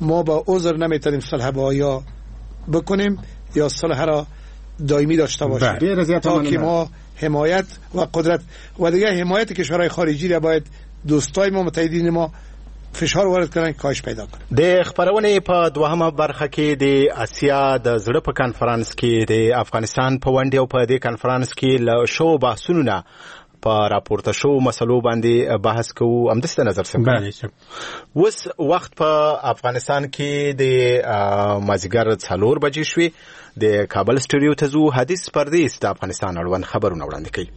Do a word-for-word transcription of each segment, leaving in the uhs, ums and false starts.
ما با عذر نمیتونیم صلح با یا بکنیم یا صلح را دائمی داشته باشیم تا که ما حمایت و قدرت و دیگه حمایت کشورهای خارجی را باید دوستای ما متحدین ما فشار وارد کړي کاش پیدا کړي. د خبرونه په دوهمه برخه کې د اسیا د زړه په کانفرنس کې د افغانستان په ونډه او په دې کانفرنس کې له شو بحثونه په راپورته شو مسلو باندې بحث کوو. هم د نظر څنګه وس وخت په افغانستان کې د مازیګر څلور بجې شوې. د کابل سټوډیو ته زو حدیث پردیس د افغانستان اړوند خبرونه وړاندې کوي.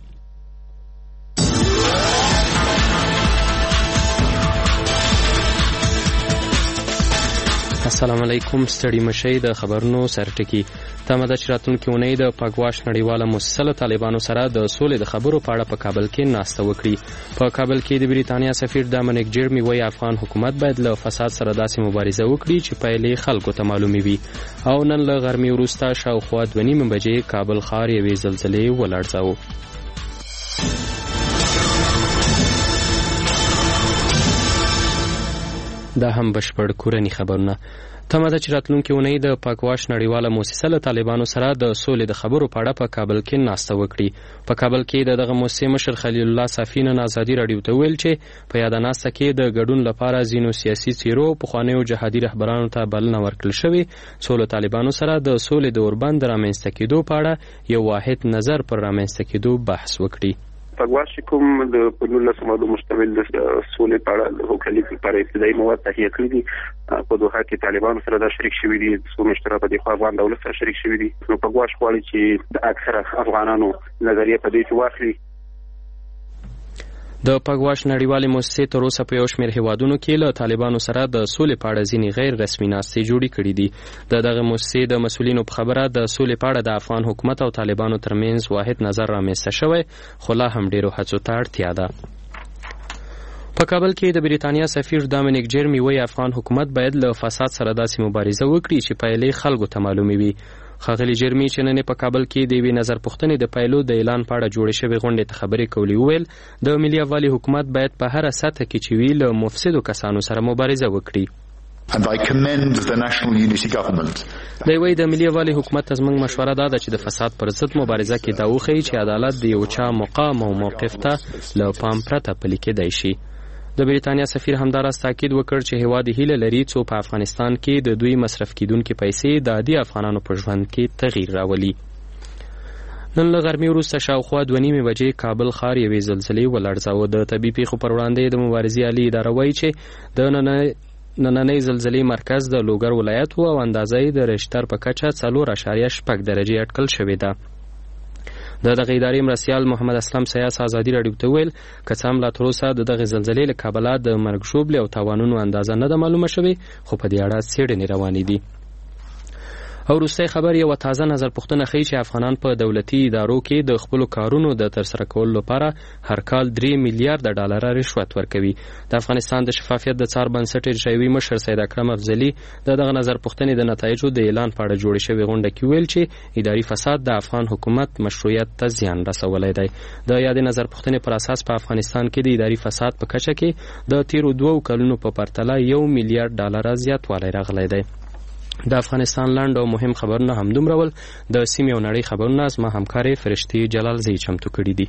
السلام علیکم. ستړي مشي د خبرونو سرټکی تمه ده چې راتلونکي اونۍ د پګواش نړیواله مؤسسه طالبانو سره د سولې د خبرو په اړه په کابل کې ناسته وکړي. په کابل کې د بریتانیا سفیر ډامینیک جیرمی وایي افغان حکومت باید له فساد سره داسې مبارزه وکړي چې پایلې خلکو ته معلومې وي. او نن له غرمې وروسته شاوخوا دوه نیمې بجې کابل ښار یوې زلزلې ولړزاوه. دا هم بشپړ کورنی خبرونه. تمه ده چې راتلونکي اونۍ د پاکواش نړیواله مؤسسه له طالبانو سره د سولې د خبرو په اړه په کابل کې ناسته وکړي. په کابل کې د دغه مؤسسې مشر خلیل الله صافی نن ازادي راډیو ته ویل چې په یاده ناسته کې د ګډون لپاره ځینو سیاسي څیرو پخوانیو جهادي رهبرانو ته بلنه ورکړل شوې څو له طالبانو سره د سولې د اوربند رامنځته کېدو په اړه یو واحد نظر پر رامنځته کېدو بحث وکړي. پګواش کوم د پنځلس موادو مشتمل د سولې په اړه د حکومت لپاره ابتدایي مواد تهیه کړي دي. په دوحه کې طالبانو سره دا شریک شوي دي، څو مشترک په دې خو افغان دولت سره شریک شوي دي. نو پګواش غواړي چې د اکثره افغانانو نظریه په دې کې واخلي. د پګواش نړیوالې مؤسسې تر اوسه په یو شمېر هیوادونو کې له طالبانو سره د سولې په اړه ځینې غیر رسمي ناستې جوړې کړي دي. د دغه مؤسسې د مسؤلینو په خبره د سولې په اړه د افغان حکومت او طالبانو ترمنځ واحد نظر رامنځته شوی، خو لا هم ډېرو هڅو ته اړتیا ده. په کابل کې د بریتانیا سفیر ډامینیک جیرمی وایي افغان حکومت باید له فساد سره داسې مبارزه وکړي چې پایلې خلکو ته معلومې وي. ښاغلي جیرمی چې نن په کابل کې د یوې نظر پوښتنې د پایلو د اعلان په اړه جوړې شوې غونډې ته خبرې کولې وویل د ملي یووالي حکومت باید په هره سطحه کې چې وي له مفسدو کسانو سره مبارزه وکړي. And I commend the National Unity Government. دی وایي د ملي یووالي حکومت ته زموږ مشوره دا ده چې د فساد پر ضد مبارزه کې دا وښیي چې عدالت د یو چا مقام او موقف ته له پام پرته پلي کېدی شي. د بریتانیا سفیر همداراز تاکید وکړ چې هیواد هیله لري څو په افغانستان کې د دوی مصرف کیدونکو پیسې د عادي افغانانو په ژوند کې تغییر راولي. نن له غرمې وروسته شاوخوا دوه نیمې بجې کابل ښار یوې زلزلې ولړزاوه. د طبیعي پیښو پر وړاندې د مبارزې عالي اداره وایي چې د نننۍ زلزلې مرکز د لوګر ولایت و او اندازه یې د رشتر په کچه څلور اعشاریه شپږ درجې اټکل شوې ده. د دغه ادارې مرستیال محمد اسلم سیاس ازادي راډیو ته ویل که څه هم لا تر اوسه د دغه زلزلې له کبله د مرګ ژوبلې او تاوانونو اندازه نه ده معلومه شوې، خو په دې اړه څېړنې روانې دي. او وروستی خبر یوه تازه نظر پوښتنه ښیي چې افغانان په دولتي ادارو کې د خپلو کارونو د ترسره کولو لپاره هر کال درې میلیارده ډالره رشوت ورکوي. د افغانستان د شفافیت د څار بنسټ اجرایوي مشر سید اکرم افضلي د دغه نظر پوښتنې د نتایجو د اعلان په اړه جوړې شوې غونډه کې ویل چې اداري فساد د افغان حکومت مشروعیت ته زیان رسولی دی. د یادې نظر پوښتنې پر اساس په افغانستان کې د اداري فساد په کچه کې د تیرو دوو کلونو په پرتله یو میلیارډ ډالره زیاتوالی راغلی دی. د افغانستان لنډ او مهم خبرونه همدومره ول. د سیمې او نړۍ خبرونه زما همکارې فرشتي جلالزی چمتو کړي دي.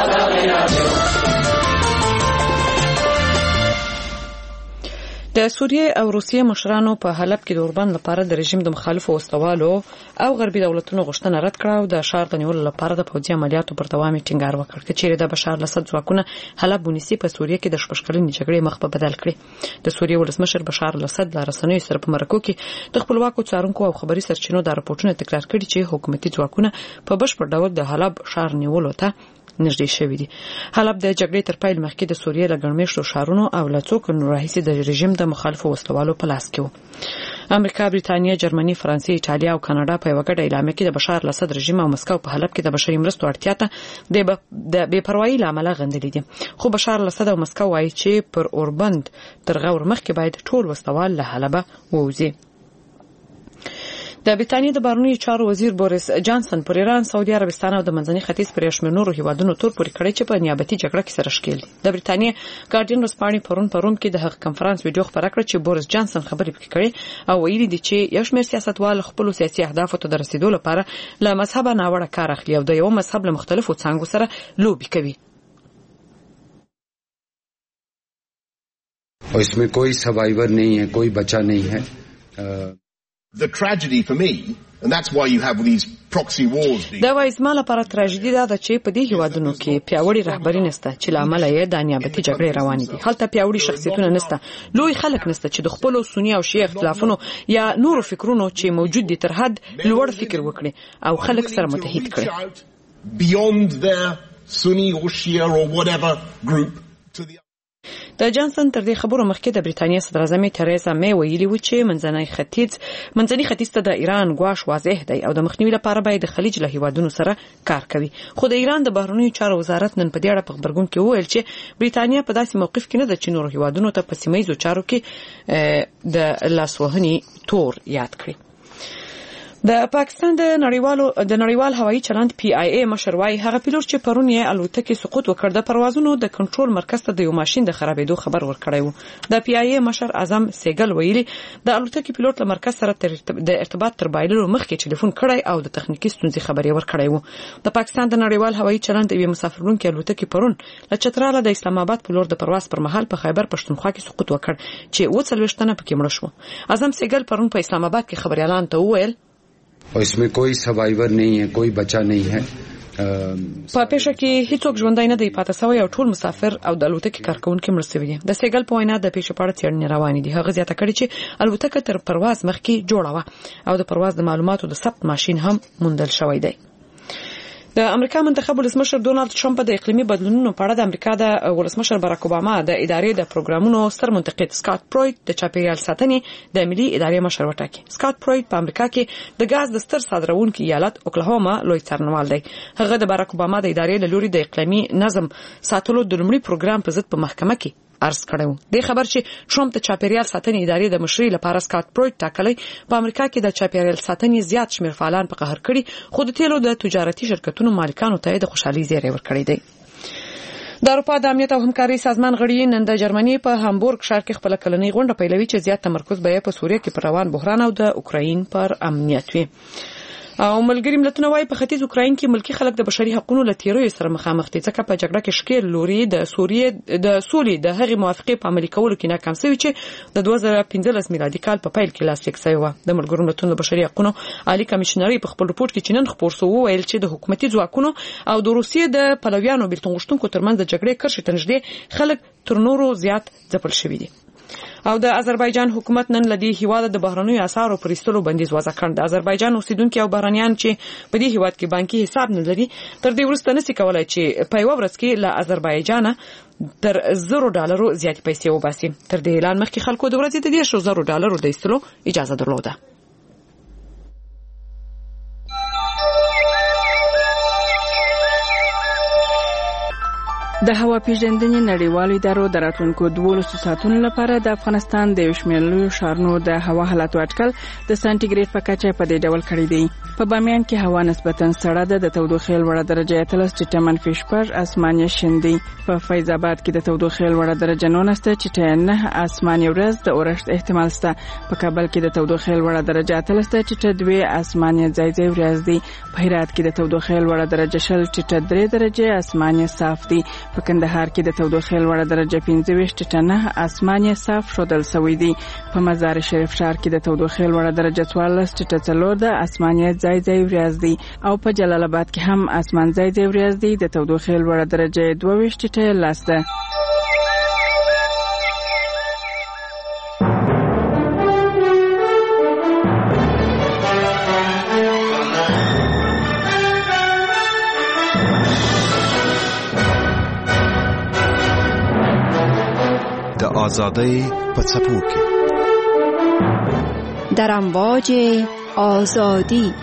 د سوریې او روسیې مشرانو په حلب کې د اوربند لپاره د رژیم د مخالفو وسلوالو او غربي دولتونو غوښتنه رد کړه او د ښار د نیولو لپاره د پوځي عملیاتو پر دوام ټینګار وکړ. که چیرې د بشار الاسد ځواکونه حلب ونیسي په سوریې کې د شپږ کلنې جګړې مخ په بدل کړي. د سوریې ولسمشر بشار الاسد له رسنیو سره په مرکو کې د خپلواکو څارونکو او خبري سرچینو د راپورټونو تکرار کړي چې حکومتي ځواکونه په بشپړ ډول د حلب ښار نیولو ته نږدې شوي دي. حلب د جګړې تر پیل مخکې د سوریې له ګڼمېشتو ښارونو او له څو کلونو راهیسې د رژیم د مخالفو وسلوالو په لاس کې و. امریکا، بریتانیا، جرمني، فرانسې، ایټالیا او کاناډا په یوه ګډه اعلامیه کې د بشار الاسد رژیم او مسکو په حلب کې د بشري مرستو اړتیا ته د بې پروایي له امله غندلي دي. خو بشار الاسد او مسکو وایي چې پر اوربند تر غور مخکې باید ټول وسلوال له حلبه ووځي. د بریتانیا د بهرنیو چارو وزیر بوریس جانسن پر ایران، سعودي عربستان او د منځني ختیځ پر شمېر نورو هیوادونو تور پورې کړی چې په نیابتي جګړه کې سره ښکېل دي. د بریتانیا ګارډین ورځپاڼې پرون پرون کې د هغه کنفرانس ویډیو خبره کړه چې بوریس جانسن خبرې پکې کړې او ویلي دي چې یو شمېر سیاستوال خپل سیاسي اهدافو ته د رسیدو لپاره له مذهب ناوړه کار اخلي او د یو مذهب له مختلفو څانګو سره لوبي کوي. और इसमें कोई सर्वाइवर नहीं है, कोई बचा नहीं है. The tragedy for me, and that's why you have these proxy wars. دا وایي زما لپاره تراژیدي دا ده چې په دې هیوادونو کې پیاوړي رهبري نشته چې له امله یې د نیابتي جګړې روانې دي. هلته پیاوړي شخصیتونه نشته، لوی خلک نشته چې د خپلو سني او شیعه اختلافونو یا نورو فکرونو چې موجود دي تر حد لوړ فکر وکړي او خلک سره متحد کړي. Beyond their Sunni or Shia or whatever group to the د جانسن تر دې خبرو مخکې د بریتانیا صدر اعظم تریزا می ویلي و چې منځنی ختیځ منځنی ختیځ ته د ایران ګواښ واضح دی او د مخنیوي لپاره باید د خلیج له هیوادونو سره کار کوي. خو د ایران د بهرنیو چارو وزارت نن په دې اړه په خبرګون کې وویل چې بریتانیا په داسې موقف کې نه ده چې نور هیوادونو ته په سیمه ییزو چارو کې د لاسوهنې تور یاد کړي. د پاکستان د نړیوالو د نړیوال هوایي چلند پی آی ای مشر وايي هغه پیلوټ چې پرون یې الوتکې سقوط وکړ د پروازونو د کنټرول مرکز ته د یو ماشين د خرابېدو خبر ورکړی و. د پی آی ای مشر اعظم سیګل ویلي د الوتکې پیلوټ له مرکز سره د ارتباط تر بایللو مخکې ټلیفون کړی او د تخنیکی ستونزې خبرې ورکړی و. د پاکستان د نړیوال هوایي چلند یو مسافرونکو الوتکې پرون له چتراله د اسلام آباد په لور د پرواز پر مهال په خیبر پښتونخوا کې سقوط وکړ چې اووه څلوېښت تنه پکې مړه شو. اعظم سیګل پرون په اسلام آباد کې خبريالان ته وویل और इसमें कोई सर्वाइवर नहीं है, कोई बचा नहीं है. په پېښه کې هیڅوک ژوندی نه دی پاتې شوی او ټول مسافر او د الوتکې کارکونکي مړه شوي دي. د سیګل په وینا د پېښې په اړه څېړنې روانې دي. هغه زیاته کړې چې الوتکه تر پرواز مخکې جوړه وه او د پرواز د معلوماتو د ثبت ماشين هم موندل شوی دی. د امریکا منتخب ولسمشر ډونالد ټرمپ د اقلیمي بدلونونو په اړه د امریکا د ولسمشر باراک اوباما د ادارې د پروګرامونو ستر منتقد سکاټ پرویت د چاپیریال ساتنې د ملي ادارې مشر وټاکي. سکاټ پرویت په امریکا کې د غاز د ستر صادرونکو ایالت اوکلاهوما لوی څارنوال دی. هغه د باراک اوباما د ادارې له لوري د اقلیمي نظم ساتلو د لومړي پروګرام په ضد په محکمه کې عرض کړو. د خبر چې ټرمپ د چاپیریال ساتنې ادارې د مشرۍ لپاره سکاټ پرویت ټاکلی په امریکا کې د چاپیریال ساتنې زیات شمېر فعالان په قهر کړي خو د تیلو د تجارتي شرکتونو مالکانو ته د خوشحالي زیری ورکړی دی. د اروپا د امنیت او همکاري سازمان غړي نن د جرمني په هامبورګ ښار کې خپل کلنۍ غونډه پیلوي چې زیات تمرکز به په سوریه کې پر روان بحران او د اوکراین پر امنیت وي. او ملګری ملتونه وايي په ختیځ اوکراین کې ملکی خلک د بشري حقوقو له تیروي سره مخامخ دي ځکه په جګړه کې شکیل لوري د سوریه د سولې د هغې موافقې په عملي کولو کې ناکام شوی چې د دوه زره پنځلس میلادي کال په پیل کې لاسلیک شوی و. د ملګرو ملتونو بشري حقوقو عالی کمشنري په خپل رپورت کې چنن خبر سو ویل چې د حکومتي ځواکونو او د روسیې د پلویانو بیلتون غشتونکو ترمنځ د جګړې کرښې تنږدې خلک تر نورو زیات ځپل شوی دي. او د آذربایجان حکومت نن لدی هیواد د بهرنیو اسعارو پرېستلو بندیز وضع کړ. د آذربایجان اوسیدونکو او بهرنیان چې په دې هیواد کې بانکي حساب نه لري تر دې وروسته نشي کولای چې په یو ورځ کې له آذربایجان تر زرو ډالرو زیات پیسې وباسي. تر دې اعلان مخکې خلکو د ورځې د دېرشو زرو ډالرو د ایستلو اجازه درلوده. د هوا پیژندنې نړیوالو ادارو د راتلونکو دولسو ساعتونو لپاره د افغانستان د یو شمېر لویو ښارونو د هوا حالاتو اټکل د سانتیګریډ په کچه په دې ډول کړی دی. په بامیان کې هوا نسبتاً سړه ده، د تودوخې لوړه درجه اتلس ټیټه منفي شپږ، اسمان یې شین دی. په فیض آباد کې د تودوخې لوړه درجه نولس ده، ټیټه نه، اسمان یې ورځ د اورښت احتمال شته. په کابل کې د تودوخې لوړه درجه اتلس ده، ټیټه دوې، اسمان یې ځای ځای ورځ دی. په هرات کې د تودوخې لوړه درجه شل، ټیټه درې درجه، اسمان یې صاف دی. په کندهار کې د تودوخې لوړه درجه پنځه ویشت، ټیټه نه، اسمان یې صاف ښودل شوی دی. په مزار شریف ښار کې د تودوخې لوړه درجه څوارلس، ټیټه څلور ده، اسمان یې ځای ځای ورځ دی. او په جلال آباد کې هم اسمان ځای ځای ورځ دی، د تودوخې لوړه درجه دوه ویشت، ټیټه لس ده. آزادی په څپو کې در امواج آزادی.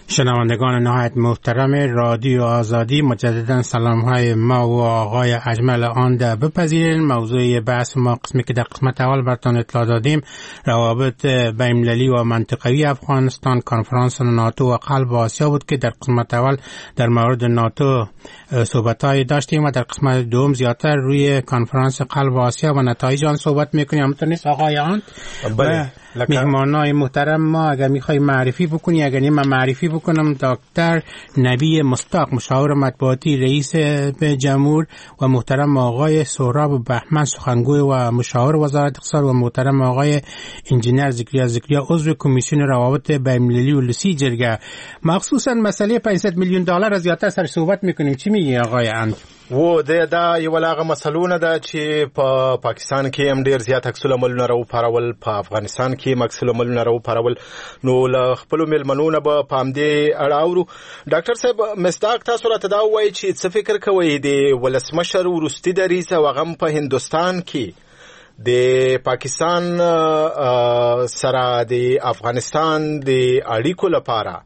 شنوندگان نهایت محترم رادیو آزادی، مجددا سلام های ما و آقای اجمل آن ده بپذیرین. موضوع بحث ما قسمی که در قسمت اول براتون اطلاع دادیم روابط بین‌المللی و منطقوی افغانستان، کنفرانس ناتو و قلب آسیا بود که در قسمت اول در مورد ناتو صحبت‌های داشتیم و در قسمت دوم زیادتر روی کنفرانس قلب آسیا و نتایج آن صحبت می‌کنیم. همونطور نیست آقای آن؟ بله. مهمانای محترم ما اگر میخوای معرفی بکنی، اگر نیم معرفی بکنم، دکتر نبی مصداق مشاور مطبوعاتی رئیس جمهور و محترم آقای سهراب بهمن سخنگوی و مشاور وزارت اقتصاد و محترم آقای انجینر ذکریا ذکریا عضو کمیسیون روابط بین‌المللی و لسی جرگه. مخصوصا مسئله پانصد میلیون دلار از زیاتر سر صحبت میکنیم. چی میگی آقای اند؟ و دا دا یو لاغه مسلونه ده چې په پاکستان کې هم ډیر زیات عکس العملونه راو پارول، په افغانستان کې هم عکس العملونه راو پارول. نو له خپل ملمنونه به پام دې اړاورو. ډاکټر صاحب مصداق تاسو راته دا وایي چې څه فکر کوئ د ولسمشر وروستي دریځ او هغه په هندوستان کې د پاکستان سره د افغانستان د اړیکو لپاره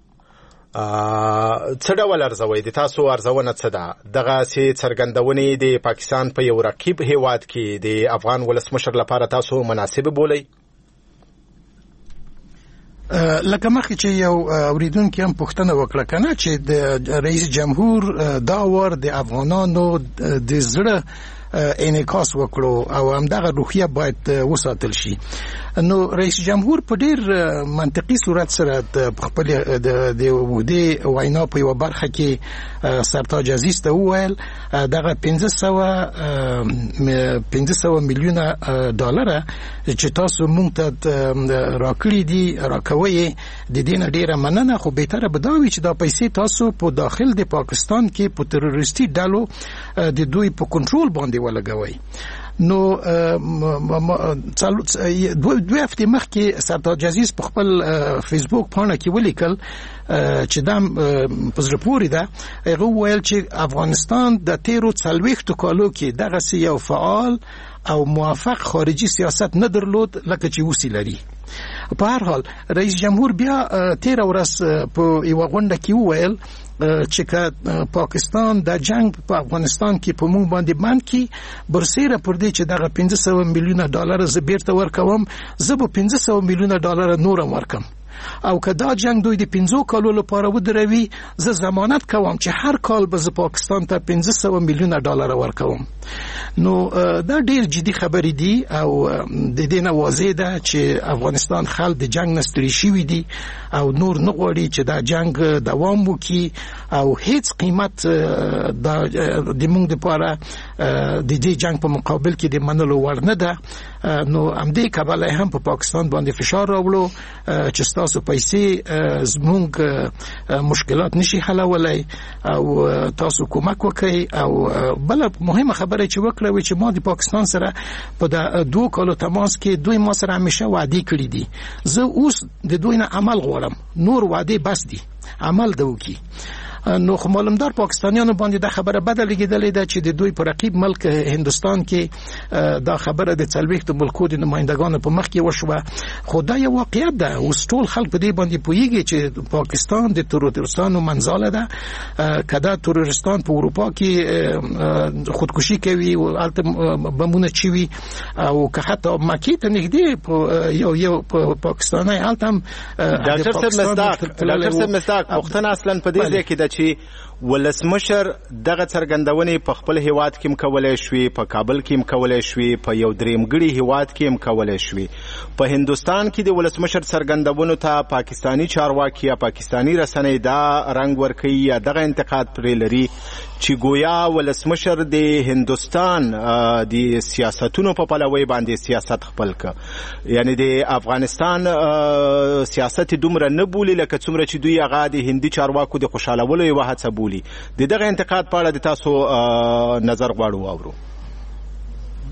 څه ډول ارزوي؟ د تاسو ارزونه څه ده؟ دغه سي څرګندونې د پاکستان په یو رقیب هیواد کې د افغان ولسمشر لپاره تاسو مناسب بولئ؟ لکه مخکې چې یو اوریدونکي هم پوښتنه وکړه کنه چې د رئیس جمهور دا وار د افغانانو د زړه انعکاس وکړو او همدغه روحیه باید وساتل شي. نو رئیس جمهور په ډیر منطقي صورت سره د خپل د وګړي وینا په یو برخه کې سرتاج عزیز ته وویل دغه پنځه سوه میلیونه ډالر چې تاسو مونږ ته راکړي دي راکوي د دې نه ډیره مننه، خو بهتره به دا وي چې دا پیسې تاسو په داخل د پاکستان کې په تروریستي ډلو د دوی په کنټرول باندې ولګوي. نو دوه هفته مخکې سرتاج عزیز په خپل فیسبوک پاڼه کې ولیکل چې دا په زړه پورې ده. هغه وویل چې افغانستان د تیرو څلوېښتو کالو کې دغسې یو فعال او موافق خارجي سیاست نه درلود لکه چې اوس لري. په هر حال رئیس جمهور بیا تیر ورځ په یو غونډه کې وویل چې پاکستان د جنگ په افغانستان کې په مونږ باندې بند کی برسیره پر دې چې دغه پنځه سوه میلیونه ډالر زه بیرته ورکوم، زه به پنځه سوه میلیونه ډالر نور ورکم او که دا جنگ دوی د پنځو کالو لپاره ودروي زه ضمانت کوم چې هر کال به زه پاکستان ته پنځه سوه میلیونه ډالر ورکوم. نو دا ډیر جدي خبرې دي او د دې نه واضح ده چې افغانستان خلک د جنگ نه ستړي شوي دي او نور نه غواړي چې دا جنگ دوام وکړي او هیڅ قیمت د موږ لپاره د دې جنگ په مقابل کې د منلو وړ نه ده. نو همدې کبله هم په پاکستان باندې فشار راوړو چې تاسو پیسې زموږ مشکلات نشي حلولای او تاسو کومک وکړئ. او بل مهمه خبره چې وکړه و چې ما د پاکستان سره په دوه کالو تماس کې دوی ما سره همیشه وعده کړې دي، زه اوس د دوی نه عمل غواړم، نور وعده بس دي، عمل د وکي. نو خو معلومدار پاکستانیانو باندې دا خبره بده لګیدلې ده چې د دوی په رقیب ملک هندوستان کې دا خبره د څلوېښتو ملکو د نمایندګانو په مخ کې وشوه. خو دا یو واقعیت ده، اوس ټول خلک په دې باندې پوهیږي چې پاکستان د تروریستانو منځاله ده. که دا تروریستان په اروپا کې خودکشي کوي او هلته بمونه چوي او که حتی مکې ته نږدې یو یو پاکستانی هلته هم ډاکټر صاحب مصداق پوښتنه اصلا په دې ځای کې ده چې ولسمشر دغه څرګندونې په خپل هیواد کې هم کولای شوي، په کابل کې هم کولای شوي، په یو دریمګړي هیواد کې هم کولای شوي. په هندوستان کې د ولسمشر څرګندونو ته پاکستانی چارواکي یا پاکستانی رسنۍ دا رنګ ورکوي یا دغه انتقاد پرې لري چې گویا ولسمشر د هندوستان د سیاستونو په پلوي باندې سیاست خپل ک، یعنی د افغانستان سیاست دومره نه بولي لکه څومره چې دوی هغه د هندي چارواکو د خوشالولو یو هڅه بولي. د دغه انتقاد په اړه د تاسو نظر غواړو واورو.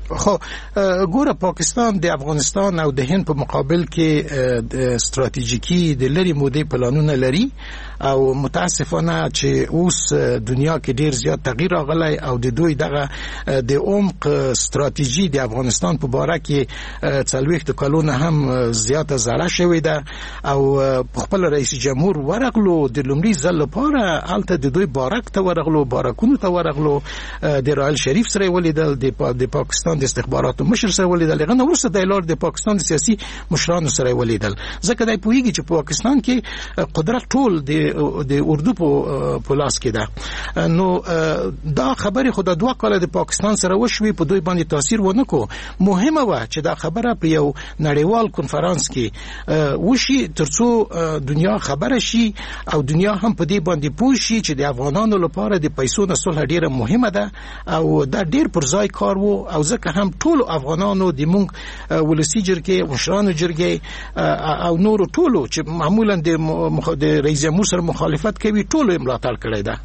خو ګوره پاکستان د افغانستان او د هند په مقابل کې ستراتیژیکی د لری مودې پلانونه لري او متاسفانه چې اوس دنیا کې ډیر زیات تغییر راغلی او د دوی دغه د عمق ستراتیژي د افغانستان په باره کې څلوېښت کلونه هم زیاته زړه شوې ده او خپل رئیس جمهور ورغلو د لومړي ځل لپاره هلته د دوی بارک ته ورغلو بارکونو ته ورغلو د رائل شریف سره ولیدل د پاکستان د استخباراتو مشر سره ولیدل هغه نو وروسته د لار د پاکستان د سیاسي مشرانو سره ولیدل ځکه دای پوهیږي چې پاکستان کې قدرت ټول د د اردو په لاس کې ده نو دا خبره خود دوه کاله د پاکستان سره وشوي په دوی باندې تاثیر ونه کو مهمه و چې دا خبره په یو نړیوال کنفرانس کې وشي ترڅو دنیا خبره شي او دنیا هم په دې باندې پوه شي چې د افغانانو لپاره د پیسو د صلح ډیره مهمه ده او دا ډیر پر ځای کار وو او ځکه هم ټول افغانانو د مونږ ولسی جرګې مشرانو جرګې او نور ټولو چې معمولا د رئیس جمهور سره مخالفت کوي ټولو ملاتړ کړی ده.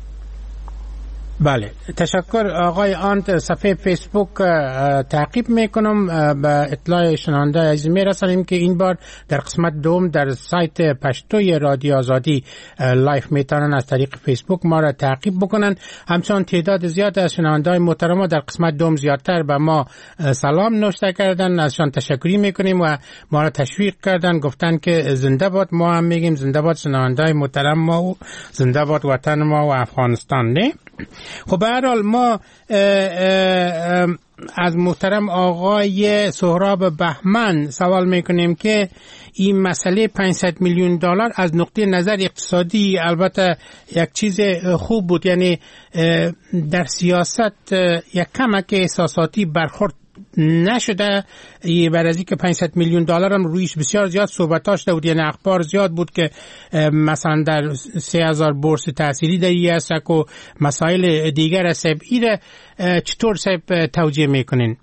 بله تشکر آقای آنت. صفحه فیسبوک تعقیب میکنم به اطلاع شنونده عزیز میرسانیم که این بار در قسمت دوم در سایت پشتوی رادیو آزادی لایف میتونن از طریق فیسبوک ما را تعقیب بکنن. همچنان تعداد زیاد از شنونده محترم در قسمت دوم زیادتر به ما سلام نوشته کردن، ازشان تشکری میکنیم و ما را تشویق کردن، گفتن که زنده باد. ما هم میگیم زنده باد شنونده محترم ما و زنده باد وطن ما و افغانستان. نه خب به هر حال ما اه اه از محترم آقای سهراب بهمن سوال میکنیم که این مسئله پانصد میلیون دلار از نقطه نظر اقتصادی البته یک چیز خوب بود، یعنی در سیاست یک کمک احساساتی برخورد نشده بر از اینکه پانصد میلیون دلار هم رویش بسیار زیاد صحبتاش شده بود، یعنی اخبار زیاد بود که مثلا در سه هزار بورس تحصیلی دایی است و مسائل دیگر است. ایره چطور صاحب توجیه میکنین؟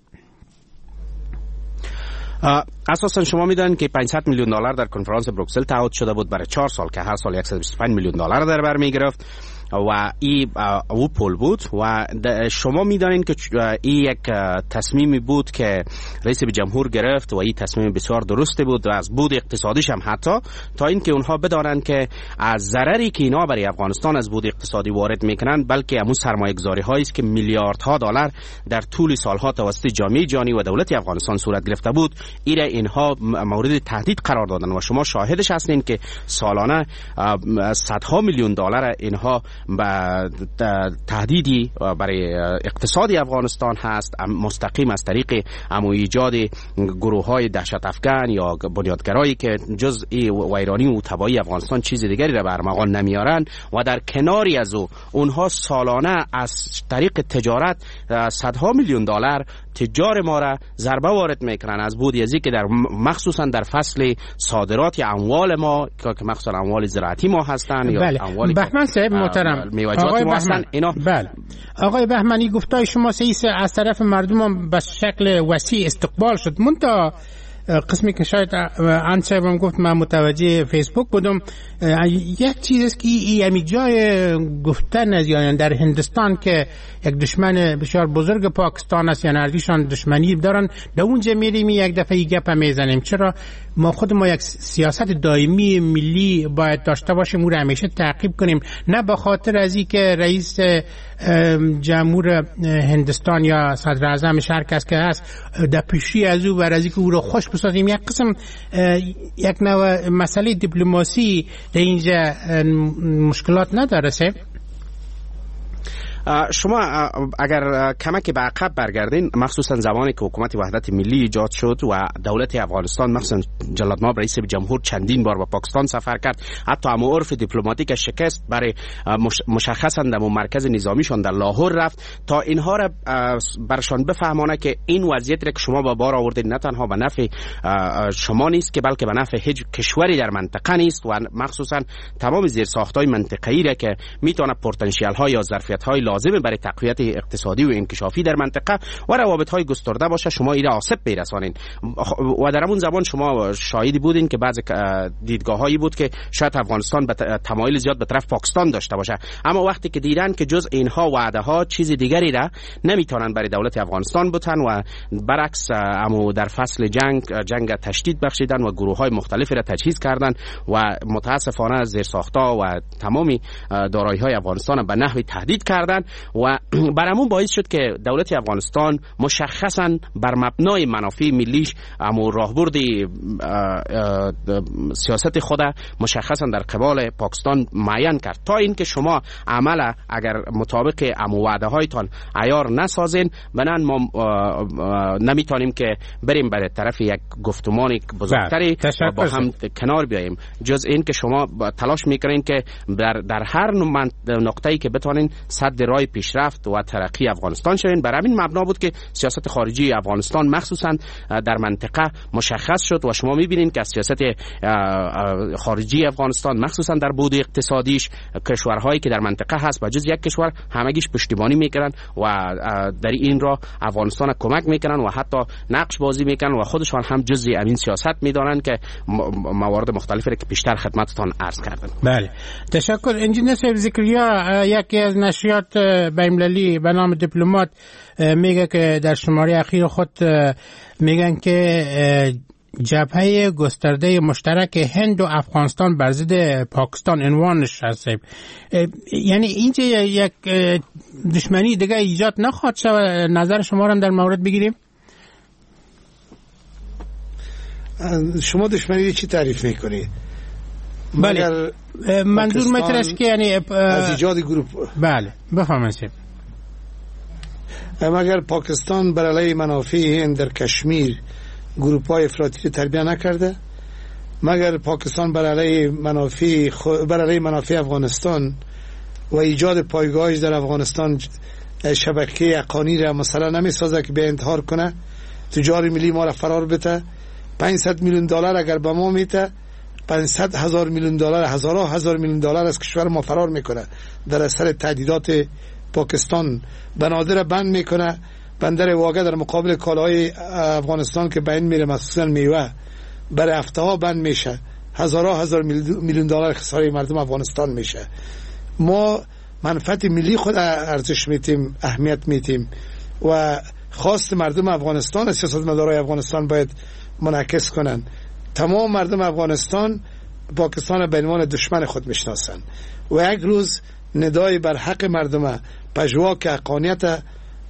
اساسا شما میدونید که پانصد میلیون دلار در کنفرانس بروکسل تعهد شده بود برای چهار سال که هر سال صد و بیست و پنج میلیون دلار در بر میگرفت و این او پول بود و شما میدانید که این یک تصمیمی بود که رئیس جمهور گرفت و این تصمیم بسیار درسته بود و از بود اقتصادیش هم حتی تا اینکه اونها بدانند که از ضرری که اینا برای افغانستان از بود اقتصادی وارد میکنن بلکه همون سرمایه گذاری هایی است که میلیاردها دلار در طول سالها توسط جامعه جهانی و دولت افغانستان صورت گرفته بود، ایره اینها مورد تهدید قرار دادن و شما شاهدش هستین که سالانه صدها میلیون دلار اینها با تهدیدی برای اقتصاد افغانستان هست، مستقیم از طریق امو ایجاد گروه‌های دهشت افکن یا بنیادگرایی که جز ویرانی و تباهی افغانستان چیز دیگری را برمغان نمیارن و در کناری از او اونها سالانه از طریق تجارت صدها میلیون دلار تجار ما را ضربه وارد میکنن از بودی ازی که در مخصوصا در فصل صادرات اموال ما که مخصوصا اموال زراعتی ما هستن یا بله. اموالی بهمن صاحب محترم آقای بهمن اینا بله آقای بهمنی گفتای شما سیس از طرف مردم به شکل وسیع استقبال شد. منتها قسمی که شاید آنچه هم گفت من متوجه فیسبوک بودم، یک چیز است که این جای گفتن از یعنی در هندستان که یک دشمن بسیار بزرگ پاکستان است یا نردیشان دشمنی دارن، در اونجا میریم یک دفعه گپ میزنیم. چرا ما خود ما یک سیاست دائمی ملی باید داشته باشیم و رو همیشه تعقیب کنیم، نه به خاطر از این که رئیس جمهور هندستان یا صدر اعظم هر کس که هست در پیشی از او و از این که او رو خوش بسازیم. یک قسم یک نوع مسئله دیپلماسی در اینجا مشکلات نداره سه؟ شما اگر کمک به عقب برگردین، مخصوصا زمانی که حکومت وحدت ملی ایجاد شد و دولت افغانستان مخصوصا جلال مآب رئیس جمهور چندین بار به پاکستان سفر کرد، حتی هم عرف دیپلماتیک شکست برای مشخصا در مرکز نظامیشان در لاهور رفت تا اینها را برشان بفهمانه که این وضعیت را که شما با بار آوردید نه تنها به نفع شما نیست که بلکه به نفع هیچ کشوری در منطقه نیست و مخصوصا تمام زیرساخت‌های منطقه‌ای را که میتونه پتانسیل ها یا ظرفیت های لازمه برای تقویت اقتصادی و انکشافی در منطقه و روابط‌های گسترده باشه، شما این آسیب برسانین. و در اون زمان شما شاهدی بودین که بعضی دیدگاه‌هایی بود که شاید افغانستان به تمایل زیاد به طرف پاکستان داشته باشه، اما وقتی که دیدن که جز اینها وعده‌ها چیز دیگری را نمیتونن برای دولت افغانستان بتن و برعکس اما در فصل جنگ جنگ تشدید بخشیدن و گروه‌های مختلفی را تجهیز کردن و متاسفانه زیرساخت‌ها و تمامی دارایی‌های افغانستان به نحوی تهدید کردن و برامون باعث شد که دولت افغانستان مشخصاً بر مبنای منافع ملیش اما راهبرد سیاست خود مشخصاً در قبال پاکستان معین کرد تا اینکه شما عمل اگر مطابق امو وعده هایتان عیار نسازین بنان ما نمیتونیم که بریم برای طرف یک گفتمان بزرگتری و با هم کنار بیاییم، جز این که شما تلاش میکنین که در, در هر نقطه‌ای که بتونین صد راه پیشرفت و ترقی افغانستان شوین. بر همین مبنا بود که سیاست خارجی افغانستان مخصوصا در منطقه مشخص شد و شما میبینین که سیاست خارجی افغانستان مخصوصا در بود اقتصادیش کشورهایی که در منطقه هست و جز یک کشور همگیش پشتیبانی میکنن و در این راه افغانستان کمک میکنن و حتی نقش بازی میکنن و خودشان هم جزء این سیاست میدانن که موارد مختلفی را که پیشتر خدمتتان عرض کردم. بله تشکر. انجینیر صاحب ذکریا یکی از نشریات بین‌المللی به نام دیپلمات میگه که در شماره اخیر خود میگن که جبهه گسترده مشترک هند و افغانستان بر ضد پاکستان عنوانش هست. یعنی اینجا یک دشمنی دیگه ایجاد نخواهد شد؟ نظر شما رو هم در مورد بگیریم. شما دشمنی چی تعریف میکنید؟ بله منظور مترش که یعنی از ایجاد گروپ. بله بفرمایید. مگر پاکستان بر علیه منافع هند در کشمیر گروپ‌های افراطی تربیت نکرده؟ مگر پاکستان بر علیه منافع خو... بر علیه منافع افغانستان و ایجاد پایگاهش در افغانستان شبکه اقانی را مثلا نمی‌سازه که به انتحار کنه، تجار ملی ما را فرار بده؟ پانصد میلیون دلار اگر به ما میته، پانصد هزار میلیون دلار، هزارها هزار میلیون دلار از کشور ما فرار میکنه در اثر تهدیدات پاکستان. بنادر بند میکنه، بندر واقع در مقابل کالاهای افغانستان که بین میره مخصوصا میوه برای هفته ها بند میشه، هزارها هزار میلیون دلار خساره مردم افغانستان میشه. ما منفعت ملی خود ارزش میتیم، اهمیت میتیم و خواست مردم افغانستان سیاستمدارای افغانستان باید منعکس کنن. تمام مردم افغانستان پاکستان به عنوان دشمن خود میشناسن و یک روز ندای بر حق مردم پژواک حقانیت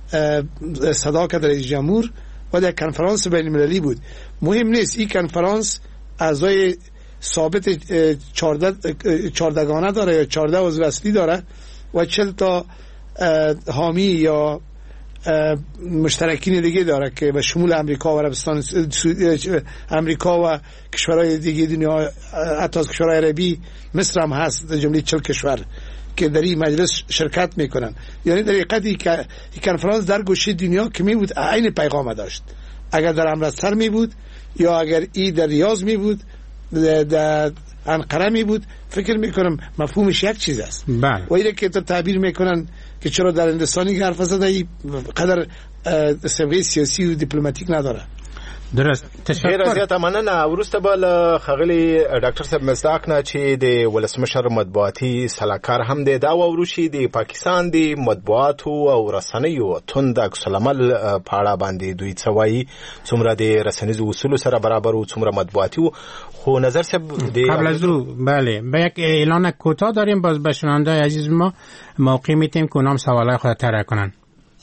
صدا کرد رئیس جمهور و در کنفرانس بین المللی بود. مهم نیست این کنفرانس اعضای ثابت چهاردگانه داره یا چهارده عضو اصلی داره و چل تا حامی یا مشترکین دیگه داره که به شمول امریکا و عربستان، امریکا و کشورهای دیگه دنیا، حتی از کشورهای عربی مصر هم هست، در جمله چل کشور که در این مجلس شرکت میکنن. یعنی در حقیقت که این کنفرانس در گوشه دنیا که می بود عین پیغام داشت. اگر در امرتسر می بود یا اگر ای در ریاض می بود، در انقره می بود، فکر میکنم مفهومش یک چیز است. بله. و اینه که تو تعبیر میکنن که چرا در هندستانی که حرف زده ای قدر سابقه سیاسی و دیپلماتیک نداره. درست. تشکر. زیاته مننه. ورسته بل خغلی ډاکټر صاحب مصداق نه چې د ولسمشر مطبوعاتي سلاکار هم دی دا وروشي د پاکستان د مطبوعاتو او رسنیو توند عکس العمل په اړه باندې دوی څه وایي، څومره د رسنیزو اصولو سره برابر او څومره مطبوعاتي خو نظر صاحب قبل از او بله به یک اعلان کوتاه داریم، باز به شنونده‌های عزیز ما موقع میتیم که اونام سوالای خود طرح کنن.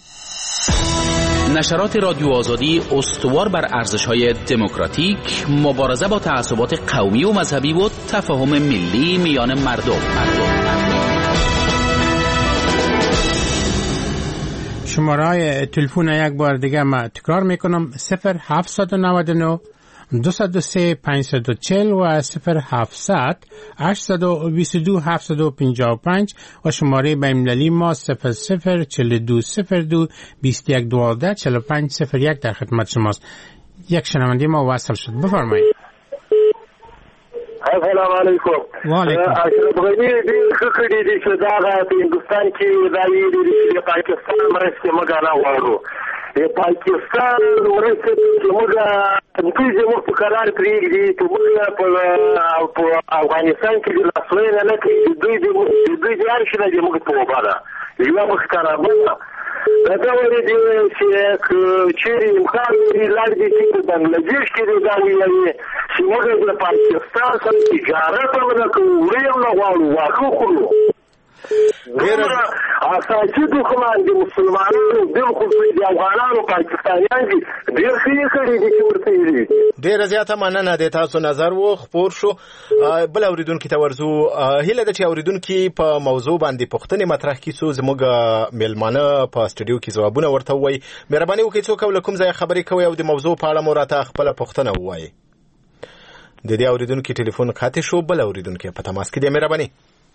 نشرات رادیو آزادی استوار بر ارزش‌های دموکراتیک، مبارزه با تعصبات قومی و مذهبی و تفاهم ملی میان مردم. شماره تلفن یک بار دیگه ما تکرار میکنم: صفر هفتصد و نود و نه دویست و سه پانصد و چهل و صفر هفتصد هشتصد و بیست و دو هفتصد و پنجاه و پنج و شماره بین‌المللی ما صفر صفر چهل و دو صفر دو بیست و یک دوازده چهل و پنج صفر یک در خدمت شماست. یک شنونده ما وصل شد، بفرمایید. السلام علیکم. وعلیکم. اشرف غنی دې خکړې دي چې دا په هندستان کې دا ویلي دي چې پاکستان مرسته مګا نه غواړو. پاکستان مرسته چې موږ دوی زموږ په قرار پرېږدي چې موږ په افغانستان کې د لاسوهنه نه کوي. دوی دوی د هر شي نه د موږ په وبا ده یوه مخکرابه دا ویلي دي چې چیرې امکان لري لاړ دي چې په بنګلادیش کې دا ویلي چې موږ د پاکستان سره تجارت ونه کوو وړې هم نه غواړو واښه خورو. دومره اساسي دښمن د مسلمانانو بالخصوص د افغانانو پاکستانیان دي ډېر ښه یې کړي دي چې ورته یې دي. ډېره زیاته مننه د تاسو نظر و خپور شو. بل اورېدونکي ته ورځو. هیله ده چې اورېدونکي په موضوع باندې پوښتنې مطرح کړي څو زموږ میلمانه په سټوډیو کې ځوابونه ورته ووایي. مهرباني وکړئ څوک او له کوم ځایه خبرې کوئ او د موضوع په اړه مو راته خپله پوښتنه ووایي. د دې اورېدونکي ټلیفون قطع شو. بل اورېدونکي په تماس کې دی. مهرباني.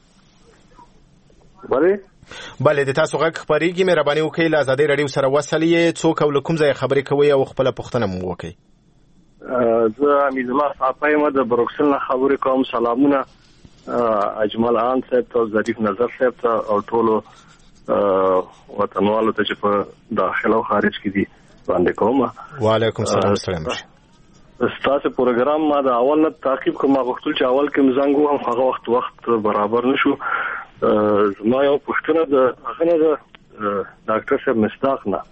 بله بله د تاسو غږ خپرېږي. مهرباني وکړئ له ازادۍ راډیو سره وصل یې. څوک او له کوم ځایه خبرې کوئ او خپله پوښتنه مو وکړئ. زه حمیدالله صافی یم د بروکسل نه خبرې کوم. سلامونه اجمل خان صاحب ته، ظریف نظر صاحب ته او ټولو وطنوالو ته چې په داخل او خارج کې دي باندې کوم. وعلیکم السلام. سلام ستاسو پروګرام ما د اول نه تعقیب کوم. ما غوښتل چې اول کې مزنګ وهم هغه وخت وخت برابر نشو. زما یو پوښتنه د هغه نه د ډاکټر صاحب مصداق نه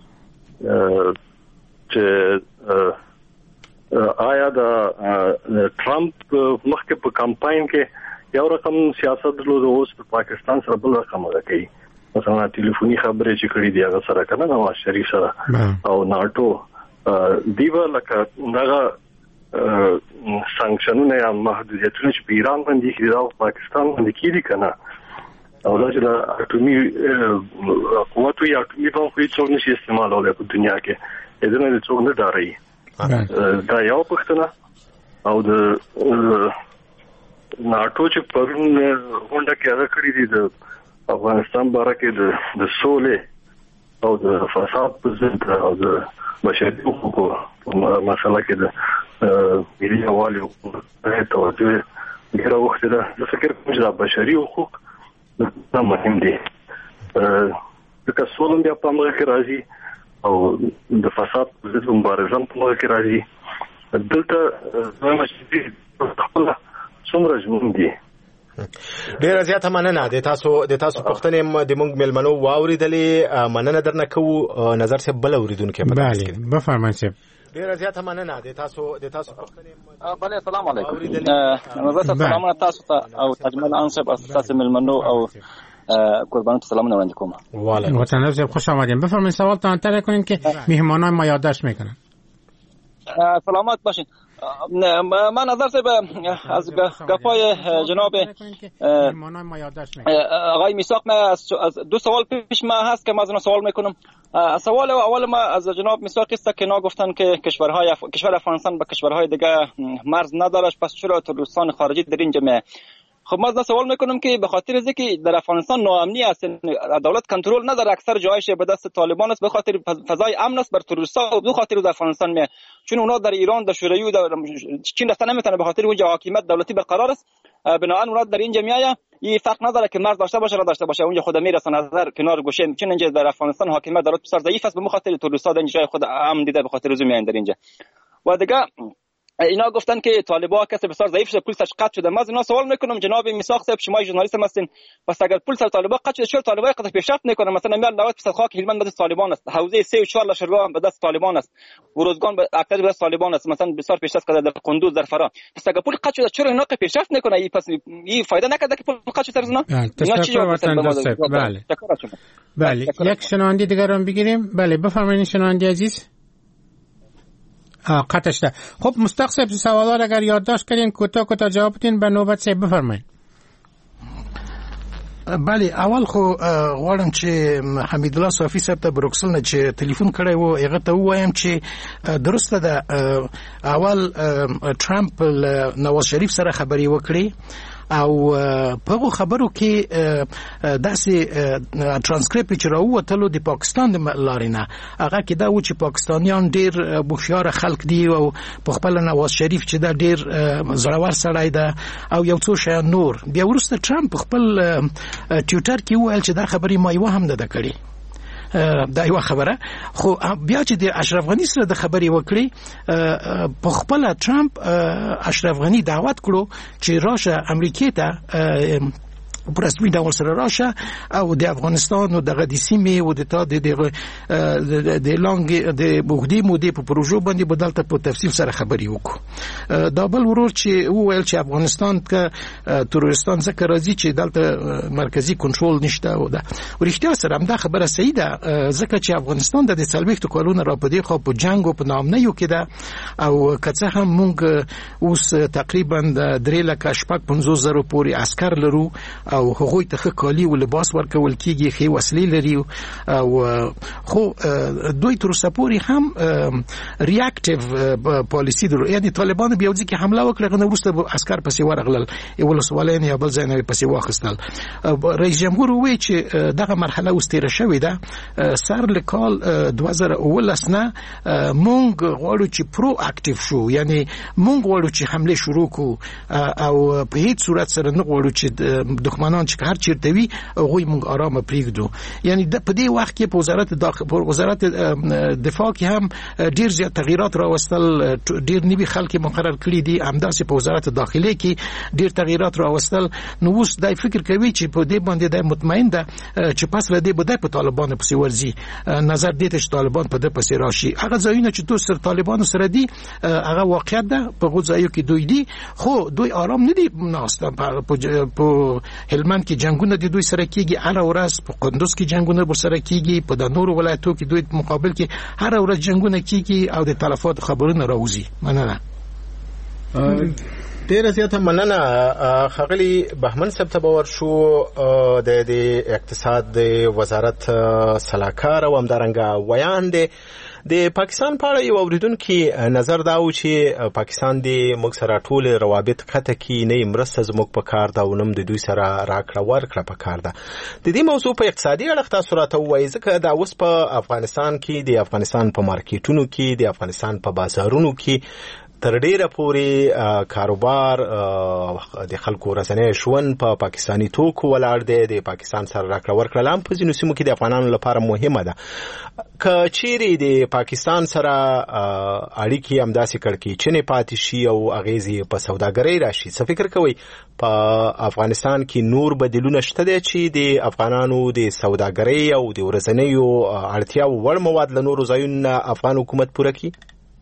چې آیا د ټرمپ مخکې په کمپاین کې یو رقم سیاست درلود اوس په پاکستان سره بل رقم کوي. مثلا ټلیفوني خبرې چې کړې دي هغه سره کنه نواز شریف سره او ناټو دیو لکه دغه سانکشنونه یا محدودیتونه چې په ایران باندې کېږي او پاکستان باندې کېږي کنه او دا چې د اټومي قوت یا اټومي بم خو هیڅوک نشي استعمالولی په دنیا کې. دې نه څوک نه ډاري. دا یو پوښتنه. او د ناټو چې پرون غونډه کې هغه کړې دي د افغانستان باره کې د سولې او د فساد په ضد او د بشري حقوقو په مسله کې د ملي یووالي ته توجه ډېره وخت ده. زه فکر کوم چې د بشري حقوق دا مهم دي. ځکه سوله بیا په همغه کې راځي او د فساد په ضد مبارزه هم په همغه کې راځي. دلته دویمه چې خپله څومره ژمن دي. ډېره زیاته مننه. د تاسو د تاسو پوښتنې د موږ میلمنو واورېدلې. مننه درنه کوو. نظر صاحب بل اورېدونکی په تاسو کې. بله بفرمایئ صاحب. ډېره زیاته مننه. د تاسو د تاسو پوښتنې. بله السلام علیکم. نظر صاحب سلامونه تاسو ته او اجمل خان صاحب تاسو میلمنو او قربانتون سلامونه وړاندې کوم. وعلیکم السلام صاحب خوش آمدید. بفرمایید سوالتان مطرح کنید که مهمانان ما یادداشت میکنن. سلامت باشین. من نظر صاحب از گفای جناب آقای میثاق ما از دو سوال پیش ما هست که من از اون سوال میکنم. سوال اول ما از جناب میثاق است که اینا گفتن که کشورهای اف... کشور افغانستان با کشورهای دیگه مرز نداره، پس چرا تروریستان خارجی در اینجا می. خب ما از سوال میکنم که به خاطر از اینکه در افغانستان ناامنی است، دولت کنترل نداره، اکثر جایش به دست طالبان است، به خاطر فضای امن است بر تروریستا و به خاطر در افغانستان می، چون اونا در ایران در شوروی و در چین رفتن نمیتونه به خاطر اونجا حاکمیت دولتی برقرار است، بنابراین اونا در اینجا میآیه. این فرق نداره که مرز داشته باشه یا داشته باشه، اونجا خود میرسن نظر کنار گوشه، چون اینجا در افغانستان حاکمیت دولت بسیار ضعیف است، به خاطر تروریستا در اینجا خود امن دیده، به خاطر زمین در اینجا. و دیگه اینا گفتن که طالبان کسی بسیار ضعیف شده، پولش قطع شده. من از اینا سوال میکنم جناب میثاق صاحب، شما ژورنالیست هستین، پس اگر پول سر طالبان قطع شده چرا طالبان قطع پیشرفت نمیکنن؟ مثلا میاد نود درصد خاک هلمند به دست طالبان است، حوزه سه و چهار لشکرگاه به دست طالبان است، ورزگان به اکثر به دست طالبان است، مثلا بسیار پیشرفت کرده در قندوز در فرا. پس اگر پول قطع شده چرا اینا پیشرفت نکنه؟ این پس این فایده نکرده که پول قطع شده سر اینا؟ تشکر وطن صاحب. بله بله یک شنونده دیگر هم بگیریم. بله بفرمایید شنونده عزیز. قطع شده. خب مصدق صاحب سوالات اگر یادداشت کردین کوتاه کوتاه جواب بدین، به نوبت صاحب بفرمایید. بله اول خو غواړم چې حمیدالله صافی صاحب ته بروکسل نه چې ټلیفون کړی و هغه ته وایم چې درسته ده اول ټرمپ نواز شریف سره خبرې وکړي او په هغه خبرو کې داسې ترانسکریپټ چې راووتلو د پاکستان د لارې نه هغه کې دا و چې پاکستانیان ډیر بوخیار خلک دي او په خپل نواز شریف چې دا ډیر زړور سړی ده او یو څو شی نور. بیا وروسته ټرمپ خپل ټویټر کې وویل چې دا خبرې ما یو هم نه ده کړې. دا یو خبره. خو بیا چې د اشرف غنی سره د خبرې وکړي په خپل ټرمپ اشرف غنی دعوت کړو چې راشه امریکا ته په رسمي ډول سره راشه او د افغانستان او دغه د سیمې او د تا د د لانګ د بوغدي مودې په پروژو باندې بدلته په تفصیل سره خبرې وکړو. دا بل ورور چې وویل چې افغانستان کې تروریستان څخه راځي چې دلته مرکزی کنټرول نشته او دا ورښتیا سره هم دا خبره صحیح ده ځکه چې افغانستان د څلوېښت کلونو را پدې خو په جنگ او په نامنیو کې ده او کڅه هم مونږ اوس تقریبا د درې لکه شپږ پنځوس زره پورې عسكر لرو او هغوی ته ښه کالي او لباس ورکول کیږي، ښې وسلې لري او خو دوی تر اوسه پورې هم ریاکټیو پالیسي درلوده. یعنی طالبان بیا ځکه حمله وکړه غو وروسته عسكر پسې ورغلل یو لسوالین یا بل ځای نه پسې واخیستل. رئیس جمهور وایي چې دغه مرحله اوس تیره شوې ده. سر لکال دوه زره اوولس نه مونږ غواړو چې پرو اکټیو شو، یعنی مونږ غواړو چې حمله شروع کو او په هیڅ صورت سره نه غواړو چې دښمنان چې هر چیرته وي هغوی مونږ آرام پرېږدو. یعنی د په دې وخت کې په وزارت داخل په وزارت دفاع کې هم ډیر زیات تغییرات راوستل، ډیر نوي خلک مقرر کړي دي، همداسې په وزارت داخلي کې ډیر تغییرات راوستل. نو اوس دای فکر کوي چې په دې باندې د مطمئن ده چې پس له دې بده په طالبان پسې ورځي، نظر دې ته چې طالبان په دې پسې راشي. هغه ځایونه چې دوی سره طالبان سره دي هغه واقعیت ده، په هغو ځایو کې دوی دي، خو دوی آرام نه دي ناسته. په هلمند کې جنگونه د دوی سره کیږي هر ورځ، په قندوز کې جنگونه بر سره کیږي، په د نورو ولایتو کې دوی مقابل کې هر ورځ جنگونه کیږي او د تلفات خبرونه راوځي. مننه. ډیره زیاته مننه. خغلی بهمن صاحب ته باور شو د د اقتصاد د وزارت سلاکار او همدارنګه ویان دی د پاکستان په اړه یو اوریدونکي نظر دا و چې پاکستان د موږ سره ټول روابط کته کې نه مرسته زموږ په کار ده او نم د دوی سره راکړه ورکړه په کار ده. د دې موضوع په اقتصادي اړخ تاسو راته وایي ځکه دا اوس په افغانستان کې د افغانستان په مارکیټونو کې د افغانستان په بازارونو کې تر ډیره پورې کاروبار د خلکو رسنۍ شون په پاکستانی توکو ولاړ دی. د پاکستان سره راکړه ورکړه لام په ځینو سیمو کې د افغانانو لپاره مهمه ده. که چیرې د پاکستان سره اړیکې همداسې کړکېچنې پاتې شي او اغیزې په سوداګرۍ راشي، څه فکر کوئ په افغانستان کې نور بدیلونه شته دی چې د افغانانو د سوداګرۍ او د ورځنیو اړتیاو وړ مواد له نورو ځایونو نه افغان حکومت پوره کړي؟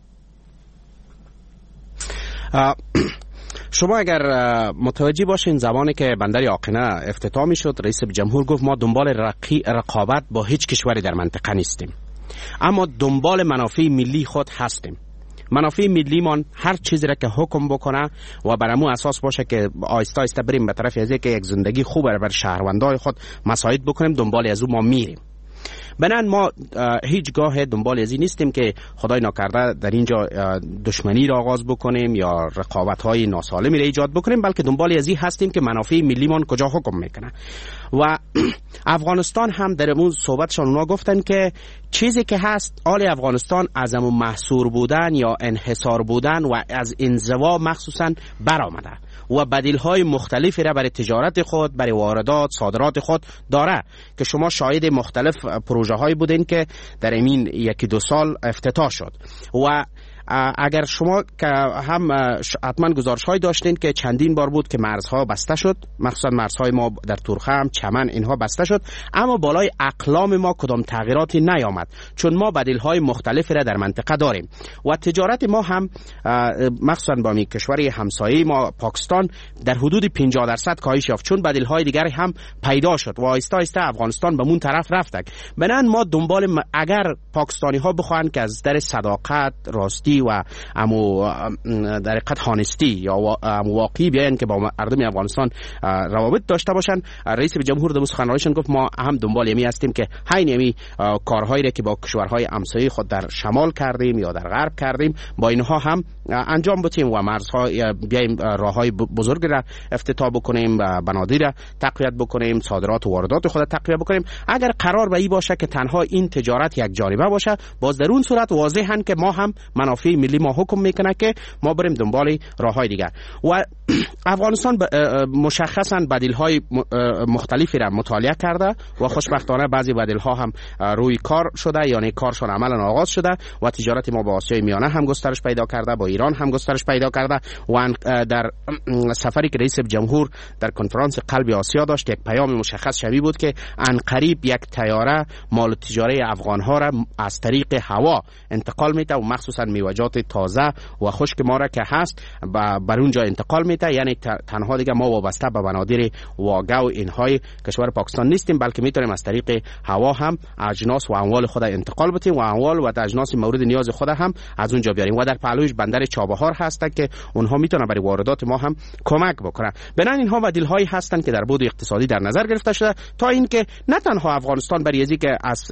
شما اگر متوجه باشین زمانی که بندر آقنه افتتاح می شد رئیس جمهور گفت ما دنبال رقی رقابت با هیچ کشوری در منطقه نیستیم، اما دنبال منافع ملی خود هستیم. منافع ملیمان هر چیزی را که حکم بکنه و بر امو اساس باشه که آیسته آیسته بریم به طرف از اینکه یک زندگی خوب بر شهروندای خود مساعد بکنیم، دنبال از او ما میریم. بنان ما هیچگاه دنبال ازی نیستیم که خدای ناکرده در اینجا دشمنی را آغاز بکنیم یا رقابت‌های ناسالمی را ایجاد بکنیم، بلکه دنبال ازی هستیم که منافع ملیمان کجا حکم میکنه. و افغانستان هم در اون صحبتشان اونا گفتن که چیزی که هست آل افغانستان از امون محصور بودن یا انحصار بودن و از انزوا مخصوصا برآمده و بدیل‌های مختلفی را برای تجارت خود، برای واردات، صادرات خود داره که شما شاهد مختلف پروژه‌هایی بودین که در این یکی دو سال افتتاح شد. و اگر شما که هم حتما گزارش‌های داشتین که چندین بار بود که مرزها بسته شد، مخصوصا مرزهای ما در تورخم، چمن اینها بسته شد، اما بالای اقلام ما کدام تغییراتی نیامد، چون ما بدیل‌های مختلفی را در منطقه داریم و تجارت ما هم مخصوصا با می کشور همسایه ما پاکستان در حدود پنجاه درصد کاهش یافت، چون بدیل‌های دیگری هم پیدا شد و آهسته آهسته افغانستان به اون طرف رفتک. بنان ما دنبال م... اگر پاکستانی‌ها بخواهند که از در صداقت، راستی و امو در حقیقت هانستی یا واقعی بیان که با مردم افغانستان روابط داشته باشن، رئیس جمهور در سخنرانیشون گفت ما هم دنبال یمی هستیم که همین یمی کارهایی را که با کشورهای همسایه خود در شمال کردیم یا در غرب کردیم با اینها هم انجام بدیم و مرزها بیایم راههای بزرگ را افتتاح بکنیم، بنادر را تقویت بکنیم، صادرات و واردات خود تقویت بکنیم. اگر قرار به این باشه که تنها این تجارت یک جانبه باشه، باز در اون صورت واضحاً که ما هم منافع ملی ما حکم میکنه که ما بریم دنبال راههای دیگر. و افغانستان مشخصاً بدیل‌های مختلفی را مطالعه کرده و خوشبختانه بعضی بدیل‌ها هم روی کار شده، یعنی کارشون عملاً آغاز شده و تجارت ما با آسیای میانه هم گسترش پیدا کرده، با ایران هم گسترش پیدا کرده. و در سفری که رئیس جمهور در کنفرانس قلب آسیا داشت، یک پیام مشخص شوی بود که انقریب یک طیاره مال تجاری افغان‌ها را از طریق هوا انتقال میده و مخصوصاً میوه‌جات تازه و خشک ما را که هست بر اونجا انتقال میده. یعنی تنها دیگه ما وابسته به بنادر واگه و اینهای کشور پاکستان نیستیم، بلکه میتونیم از طریق هوا هم اجناس و اموال خود انتقال بدیم و اموال و اجناس مورد نیاز خود هم از اونجا بیاریم. و در پهلوش بندر چابهار هست که اونها میتونن برای واردات ما هم کمک بکنن. بنابراین اینها بدیل‌هایی هستند که در بعد اقتصادی در نظر گرفته شده تا اینکه نه تنها افغانستان برای ازی که از